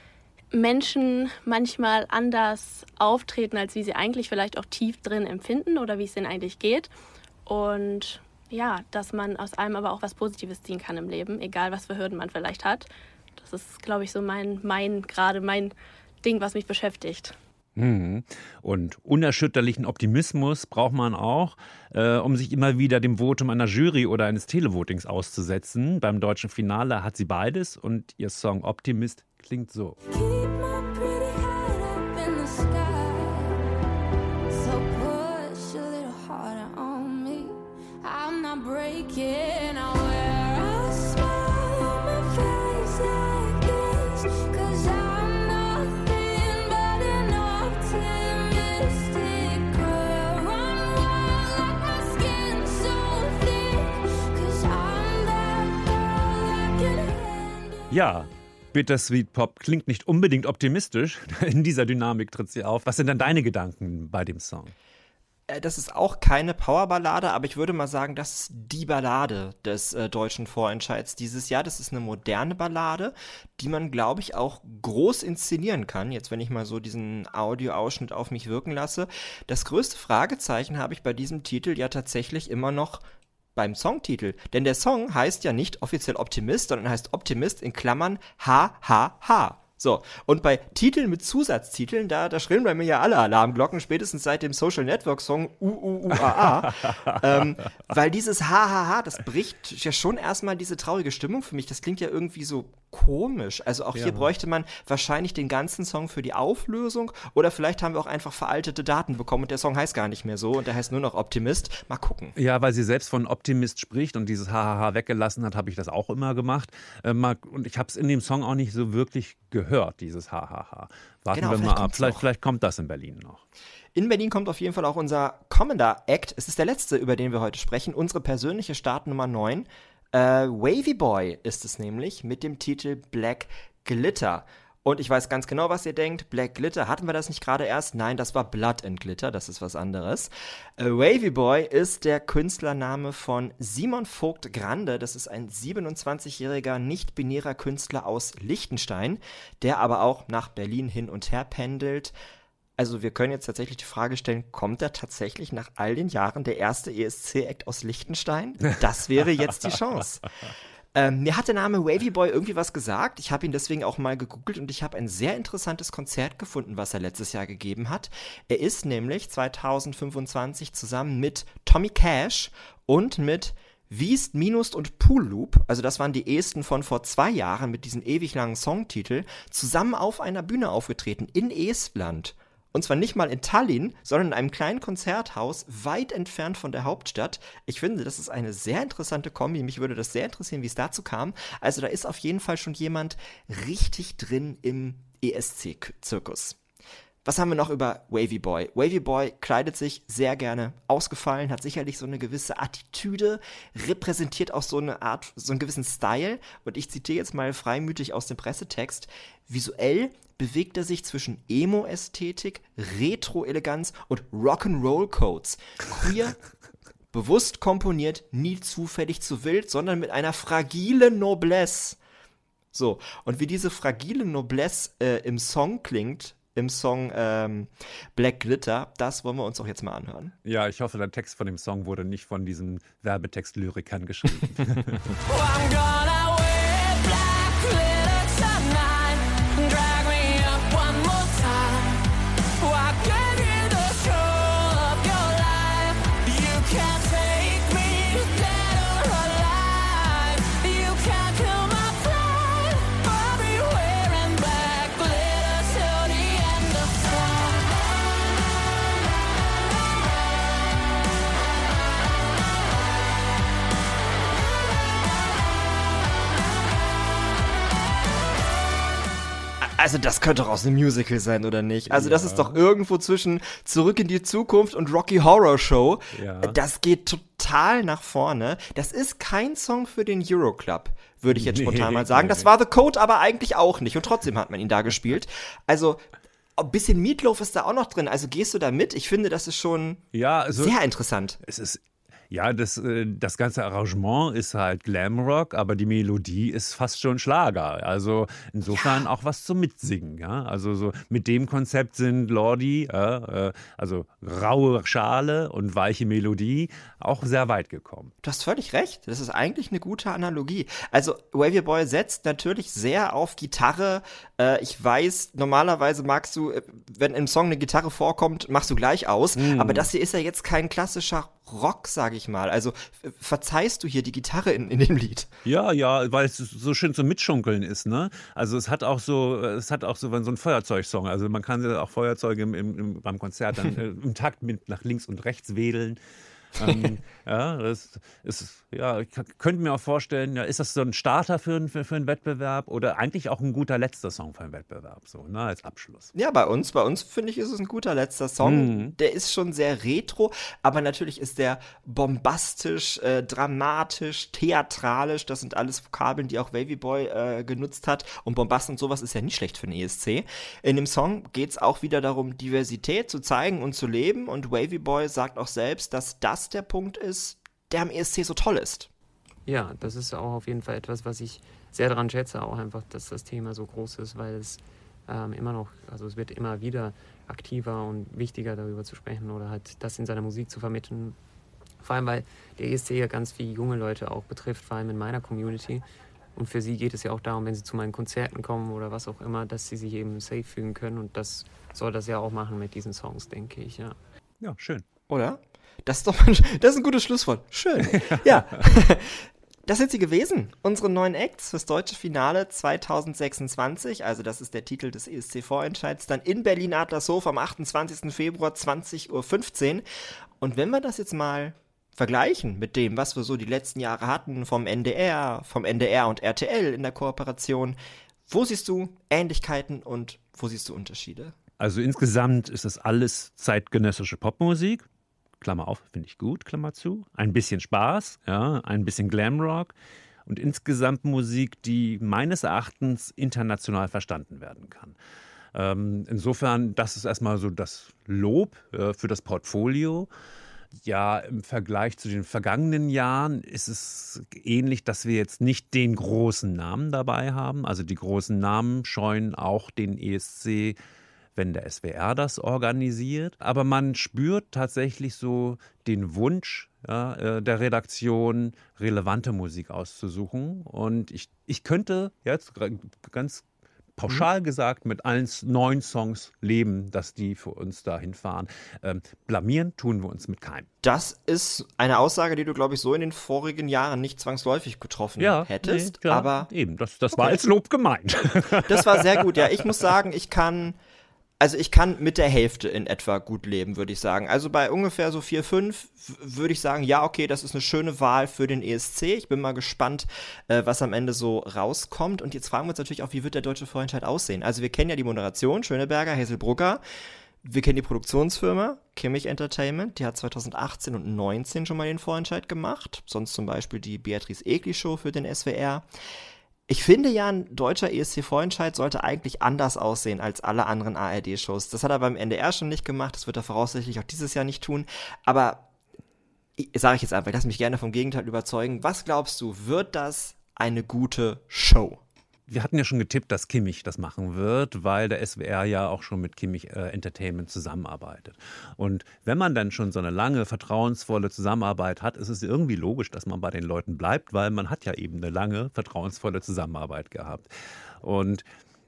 S10: Menschen manchmal anders auftreten, als wie sie eigentlich vielleicht auch tief drin empfinden oder wie es ihnen eigentlich geht. Und ja, dass man aus allem aber auch was Positives ziehen kann im Leben, egal was für Hürden man vielleicht hat. Das ist, glaube ich, so mein Ding, was mich beschäftigt.
S4: Und unerschütterlichen Optimismus braucht man auch, um sich immer wieder dem Votum einer Jury oder eines Televotings auszusetzen. Beim deutschen Finale hat sie beides und ihr Song Optimist klingt so. Ja, Bittersweet Pop klingt nicht unbedingt optimistisch. In dieser Dynamik tritt sie auf. Was sind dann deine Gedanken bei dem Song?
S3: Das ist auch keine Powerballade, aber ich würde mal sagen, das ist die Ballade des deutschen Vorentscheids dieses Jahr. Das ist eine moderne Ballade, die man, glaube ich, auch groß inszenieren kann. Jetzt, wenn ich mal so diesen Audioausschnitt auf mich wirken lasse. Das größte Fragezeichen habe ich bei diesem Titel ja tatsächlich immer noch beim Songtitel. Denn der Song heißt ja nicht offiziell Optimist, sondern heißt Optimist in Klammern HHH. So, und bei Titeln mit Zusatztiteln, da schrillen bei mir ja alle Alarmglocken, spätestens seit dem Social Network Song UUUAA. Weil dieses HHH, das bricht ja schon erstmal diese traurige Stimmung für mich. Das klingt ja irgendwie so komisch. Also auch hier bräuchte man wahrscheinlich den ganzen Song für die Auflösung oder vielleicht haben wir auch einfach veraltete Daten bekommen und der Song heißt gar nicht mehr so und der heißt nur noch Optimist. Mal gucken.
S4: Ja, weil sie selbst von Optimist spricht und dieses HHH weggelassen hat, habe ich das auch immer gemacht. Und ich habe es in dem Song auch nicht so wirklich gehört, dieses HHH. Warten wir mal ab. Vielleicht kommt das in Berlin noch.
S3: In Berlin kommt auf jeden Fall auch unser kommender Act. Es ist der letzte, über den wir heute sprechen. Unsere persönliche Startnummer 9. Wavy Boy ist es nämlich mit dem Titel Black Glitter. Und ich weiß ganz genau, was ihr denkt. Black Glitter, hatten wir das nicht gerade erst? Nein, das war Blood and Glitter, das ist was anderes. Wavy Boy ist der Künstlername von Simon Vogt Grande. Das ist ein 27-jähriger, nicht-binärer Künstler aus Liechtenstein, der aber auch nach Berlin hin und her pendelt. Also wir können jetzt tatsächlich die Frage stellen, kommt da tatsächlich nach all den Jahren der erste ESC-Act aus Liechtenstein? Das wäre jetzt die Chance. Mir hat der Name Wavy Boy irgendwie was gesagt. Ich habe ihn deswegen auch mal gegoogelt und ich habe ein sehr interessantes Konzert gefunden, was er letztes Jahr gegeben hat. Er ist nämlich 2025 zusammen mit Tommy Cash und mit Wiest, Minust und Pool Loop, also das waren die Esten von vor 2 Jahren mit diesem ewig langen Songtitel, zusammen auf einer Bühne aufgetreten in Estland. Und zwar nicht mal in Tallinn, sondern in einem kleinen Konzerthaus, weit entfernt von der Hauptstadt. Ich finde, das ist eine sehr interessante Kombi. Mich würde das sehr interessieren, wie es dazu kam. Also da ist auf jeden Fall schon jemand richtig drin im ESC-Zirkus. Was haben wir noch über Wavy Boy? Wavy Boy kleidet sich sehr gerne ausgefallen, hat sicherlich so eine gewisse Attitüde, repräsentiert auch so eine Art, so einen gewissen Style. Und ich zitiere jetzt mal freimütig aus dem Pressetext. Visuell bewegt er sich zwischen Emo-Ästhetik, Retro-Eleganz und Rock'n'Roll-Codes. Queer, bewusst komponiert, nie zufällig zu wild, sondern mit einer fragilen Noblesse. So, und wie diese fragile Noblesse im Song klingt, im Song Black Glitter, das wollen wir uns auch jetzt mal anhören.
S4: Ja, ich hoffe, der Text von dem Song wurde nicht von diesen Werbetext-Lyrikern geschrieben.
S6: I'm gonna wear black glitter tonight. Drag me up one more time. I gave you the show of your life. You can't take me dead or alive. You can't kill my pride. I'll be wearing black glitter till the end of time.
S3: Also das könnte doch aus einem Musical sein, oder nicht? Also das ist doch irgendwo zwischen Zurück in die Zukunft und Rocky Horror Show.
S4: Ja.
S3: Das geht total nach vorne. Das ist kein Song für den Euroclub, würde ich jetzt spontan mal sagen. Das war The Code aber eigentlich auch nicht. Und trotzdem hat man ihn da gespielt. Also ein bisschen Meatloaf ist da auch noch drin. Also gehst du da mit? Ich finde, das ist schon sehr interessant.
S4: Es ist Ja, das ganze Arrangement ist halt Glamrock, aber die Melodie ist fast schon Schlager. Also insofern auch was zum Mitsingen. Ja? Also so mit dem Konzept sind Lordi, also raue Schale und weiche Melodie, auch sehr weit gekommen.
S3: Du hast völlig recht. Das ist eigentlich eine gute Analogie. Also Wavy Boy setzt natürlich sehr auf Gitarre. Ich weiß, normalerweise magst du, wenn im Song eine Gitarre vorkommt, machst du gleich aus. Aber das hier ist ja jetzt kein klassischer Rock, sage ich mal. Also verzeihst du hier die Gitarre in dem Lied?
S4: Ja, weil es so schön zum Mitschunkeln ist, ne? Also es hat auch so so ein Feuerzeugsong. Also man kann ja auch Feuerzeuge beim Konzert dann im Takt mit nach links und rechts wedeln. Ich könnte mir auch vorstellen, ist das so ein Starter für einen Wettbewerb oder eigentlich auch ein guter letzter Song für einen Wettbewerb, so, ne, als Abschluss.
S3: Ja, bei uns finde ich, ist es ein guter letzter Song. Der ist schon sehr retro, aber natürlich ist der bombastisch, dramatisch, theatralisch. Das sind alles Vokabeln, die auch Wavy Boy genutzt hat. Und Bombast und sowas ist ja nicht schlecht für den ESC. In dem Song geht es auch wieder darum, Diversität zu zeigen und zu leben. Und Wavy Boy sagt auch selbst, dass das der Punkt ist, der am ESC so toll ist.
S12: Ja, das ist auch auf jeden Fall etwas, was ich sehr daran schätze, auch einfach, dass das Thema so groß ist, weil es immer noch, also es wird immer wieder aktiver und wichtiger, darüber zu sprechen oder halt das in seiner Musik zu vermitteln. Vor allem, weil der ESC ja ganz viele junge Leute auch betrifft, vor allem in meiner Community. Und für sie geht es ja auch darum, wenn sie zu meinen Konzerten kommen oder was auch immer, dass sie sich eben safe fühlen können. Und das soll das ja auch machen mit diesen Songs, denke ich, ja.
S4: Ja, schön.
S3: Oder? Das ist ein gutes Schlusswort. Schön. Ja. Das sind sie gewesen, unsere 9 Acts fürs deutsche Finale 2026. Also das ist der Titel des ESC-Vorentscheids. Dann in Berlin-Adlershof am 28. Februar 20.15 Uhr. Und wenn wir das jetzt mal vergleichen mit dem, was wir so die letzten Jahre hatten vom NDR und RTL in der Kooperation, wo siehst du Ähnlichkeiten und wo siehst du Unterschiede?
S4: Also insgesamt ist das alles zeitgenössische Popmusik. Klammer auf, finde ich gut, Klammer zu. Ein bisschen Spaß, ja, ein bisschen Glamrock und insgesamt Musik, die meines Erachtens international verstanden werden kann. Insofern, das ist erstmal so das Lob für das Portfolio. Ja, im Vergleich zu den vergangenen Jahren ist es ähnlich, dass wir jetzt nicht den großen Namen dabei haben. Also die großen Namen scheuen auch den ESC wenn der SWR das organisiert. Aber man spürt tatsächlich so den Wunsch der Redaktion, relevante Musik auszusuchen. Und ich könnte jetzt ganz pauschal gesagt mit allen 9 Songs leben, dass die für uns dahin fahren. Blamieren tun wir uns mit keinem.
S3: Das ist eine Aussage, die du, glaube ich, so in den vorigen Jahren nicht zwangsläufig getroffen hättest.
S4: Nee, klar,
S3: aber
S4: eben, das war als Lob gemeint.
S3: Das war sehr gut, ja. Ich muss sagen, ich kann mit der Hälfte in etwa gut leben, würde ich sagen. Also bei ungefähr so 4, 5 würde ich sagen, ja, okay, das ist eine schöne Wahl für den ESC. Ich bin mal gespannt, was am Ende so rauskommt. Und jetzt fragen wir uns natürlich auch, wie wird der Deutsche Vorentscheid aussehen? Also wir kennen ja die Moderation, Schöneberger, Hazel-Brugger. Wir kennen die Produktionsfirma, Kimmich Entertainment. Die hat 2018 und 2019 schon mal den Vorentscheid gemacht. Sonst zum Beispiel die Beatrice Egli Show für den SWR. Ich finde ja, ein deutscher ESC-Vorentscheid sollte eigentlich anders aussehen als alle anderen ARD-Shows. Das hat er beim NDR schon nicht gemacht, das wird er voraussichtlich auch dieses Jahr nicht tun. Aber, sage ich jetzt einfach, ich lasse mich gerne vom Gegenteil überzeugen. Was glaubst du, wird das eine gute Show?
S4: Wir hatten ja schon getippt, dass Kimmich das machen wird, weil der SWR ja auch schon mit Kimmich Entertainment zusammenarbeitet. Und wenn man dann schon so eine lange, vertrauensvolle Zusammenarbeit hat, ist es irgendwie logisch, dass man bei den Leuten bleibt, weil man hat ja eben eine lange, vertrauensvolle Zusammenarbeit gehabt. Und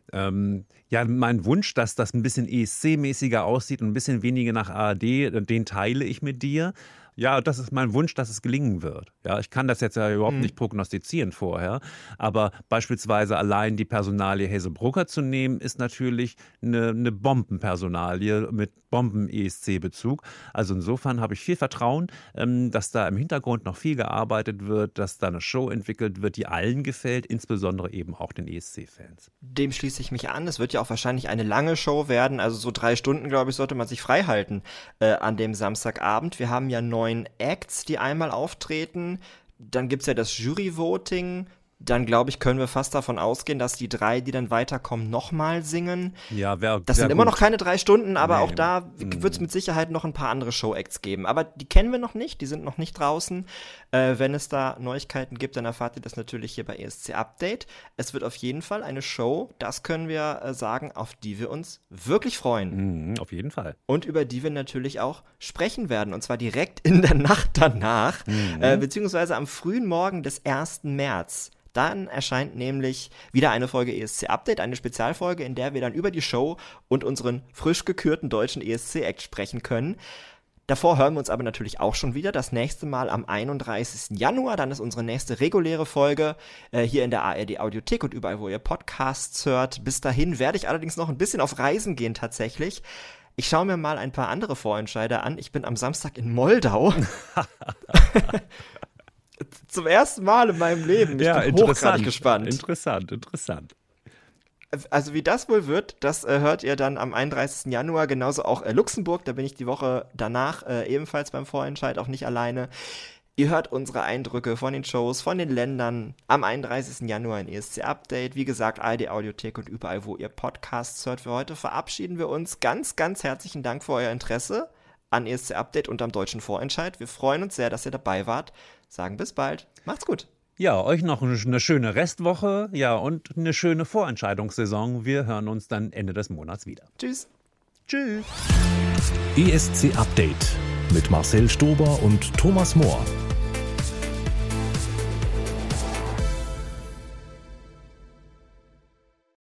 S4: mein Wunsch, dass das ein bisschen ESC-mäßiger aussieht und ein bisschen weniger nach ARD, den teile ich mit dir. Ja, das ist mein Wunsch, dass es gelingen wird. Ja, ich kann das jetzt ja überhaupt nicht prognostizieren vorher, aber beispielsweise allein die Personalie Hazel-Brugger zu nehmen, ist natürlich eine Bombenpersonalie mit Bomben-ESC-Bezug. Also insofern habe ich viel Vertrauen, dass da im Hintergrund noch viel gearbeitet wird, dass da eine Show entwickelt wird, die allen gefällt, insbesondere eben auch den ESC-Fans.
S3: Dem schließe ich mich an. Es wird ja auch wahrscheinlich eine lange Show werden, also so 3 Stunden, glaube ich, sollte man sich frei halten an dem Samstagabend. Wir haben ja 9 Acts, die einmal auftreten. Dann gibt es ja das Jury-Voting. Dann, glaube ich, können wir fast davon ausgehen, dass die 3, die dann weiterkommen, nochmal singen.
S4: Ja,
S3: das sind immer noch keine 3 Stunden, aber auch da wird es mit Sicherheit noch ein paar andere Show-Acts geben. Aber die kennen wir noch nicht, die sind noch nicht draußen. Wenn es da Neuigkeiten gibt, dann erfahrt ihr das natürlich hier bei ESC Update. Es wird auf jeden Fall eine Show, das können wir sagen, auf die wir uns wirklich freuen.
S4: Auf jeden Fall.
S3: Und über die wir natürlich auch sprechen werden. Und zwar direkt in der Nacht danach, beziehungsweise am frühen Morgen des 1. März. Dann erscheint nämlich wieder eine Folge ESC Update, eine Spezialfolge, in der wir dann über die Show und unseren frisch gekürten deutschen ESC-Act sprechen können. Davor hören wir uns aber natürlich auch schon wieder. Das nächste Mal am 31. Januar. Dann ist unsere nächste reguläre Folge hier in der ARD Audiothek und überall, wo ihr Podcasts hört. Bis dahin werde ich allerdings noch ein bisschen auf Reisen gehen tatsächlich. Ich schaue mir mal ein paar andere Vorentscheider an. Ich bin am Samstag in Moldau. Zum ersten Mal in meinem Leben. Ich bin hochgradig gespannt.
S4: Interessant.
S3: Also wie das wohl wird, das hört ihr dann am 31. Januar. Genauso auch Luxemburg, da bin ich die Woche danach ebenfalls beim Vorentscheid, auch nicht alleine. Ihr hört unsere Eindrücke von den Shows, von den Ländern am 31. Januar in ESC Update. Wie gesagt, ARD Audiothek und überall, wo ihr Podcasts hört. Für heute verabschieden wir uns. Ganz, ganz herzlichen Dank für euer Interesse an ESC Update und am deutschen Vorentscheid. Wir freuen uns sehr, dass ihr dabei wart. Sagen bis bald. Macht's gut.
S4: Ja, euch noch eine schöne Restwoche, ja, und eine schöne Vorentscheidungssaison. Wir hören uns dann Ende des Monats wieder.
S3: Tschüss.
S2: ESC Update mit Marcel Stober und Thomas Mohr.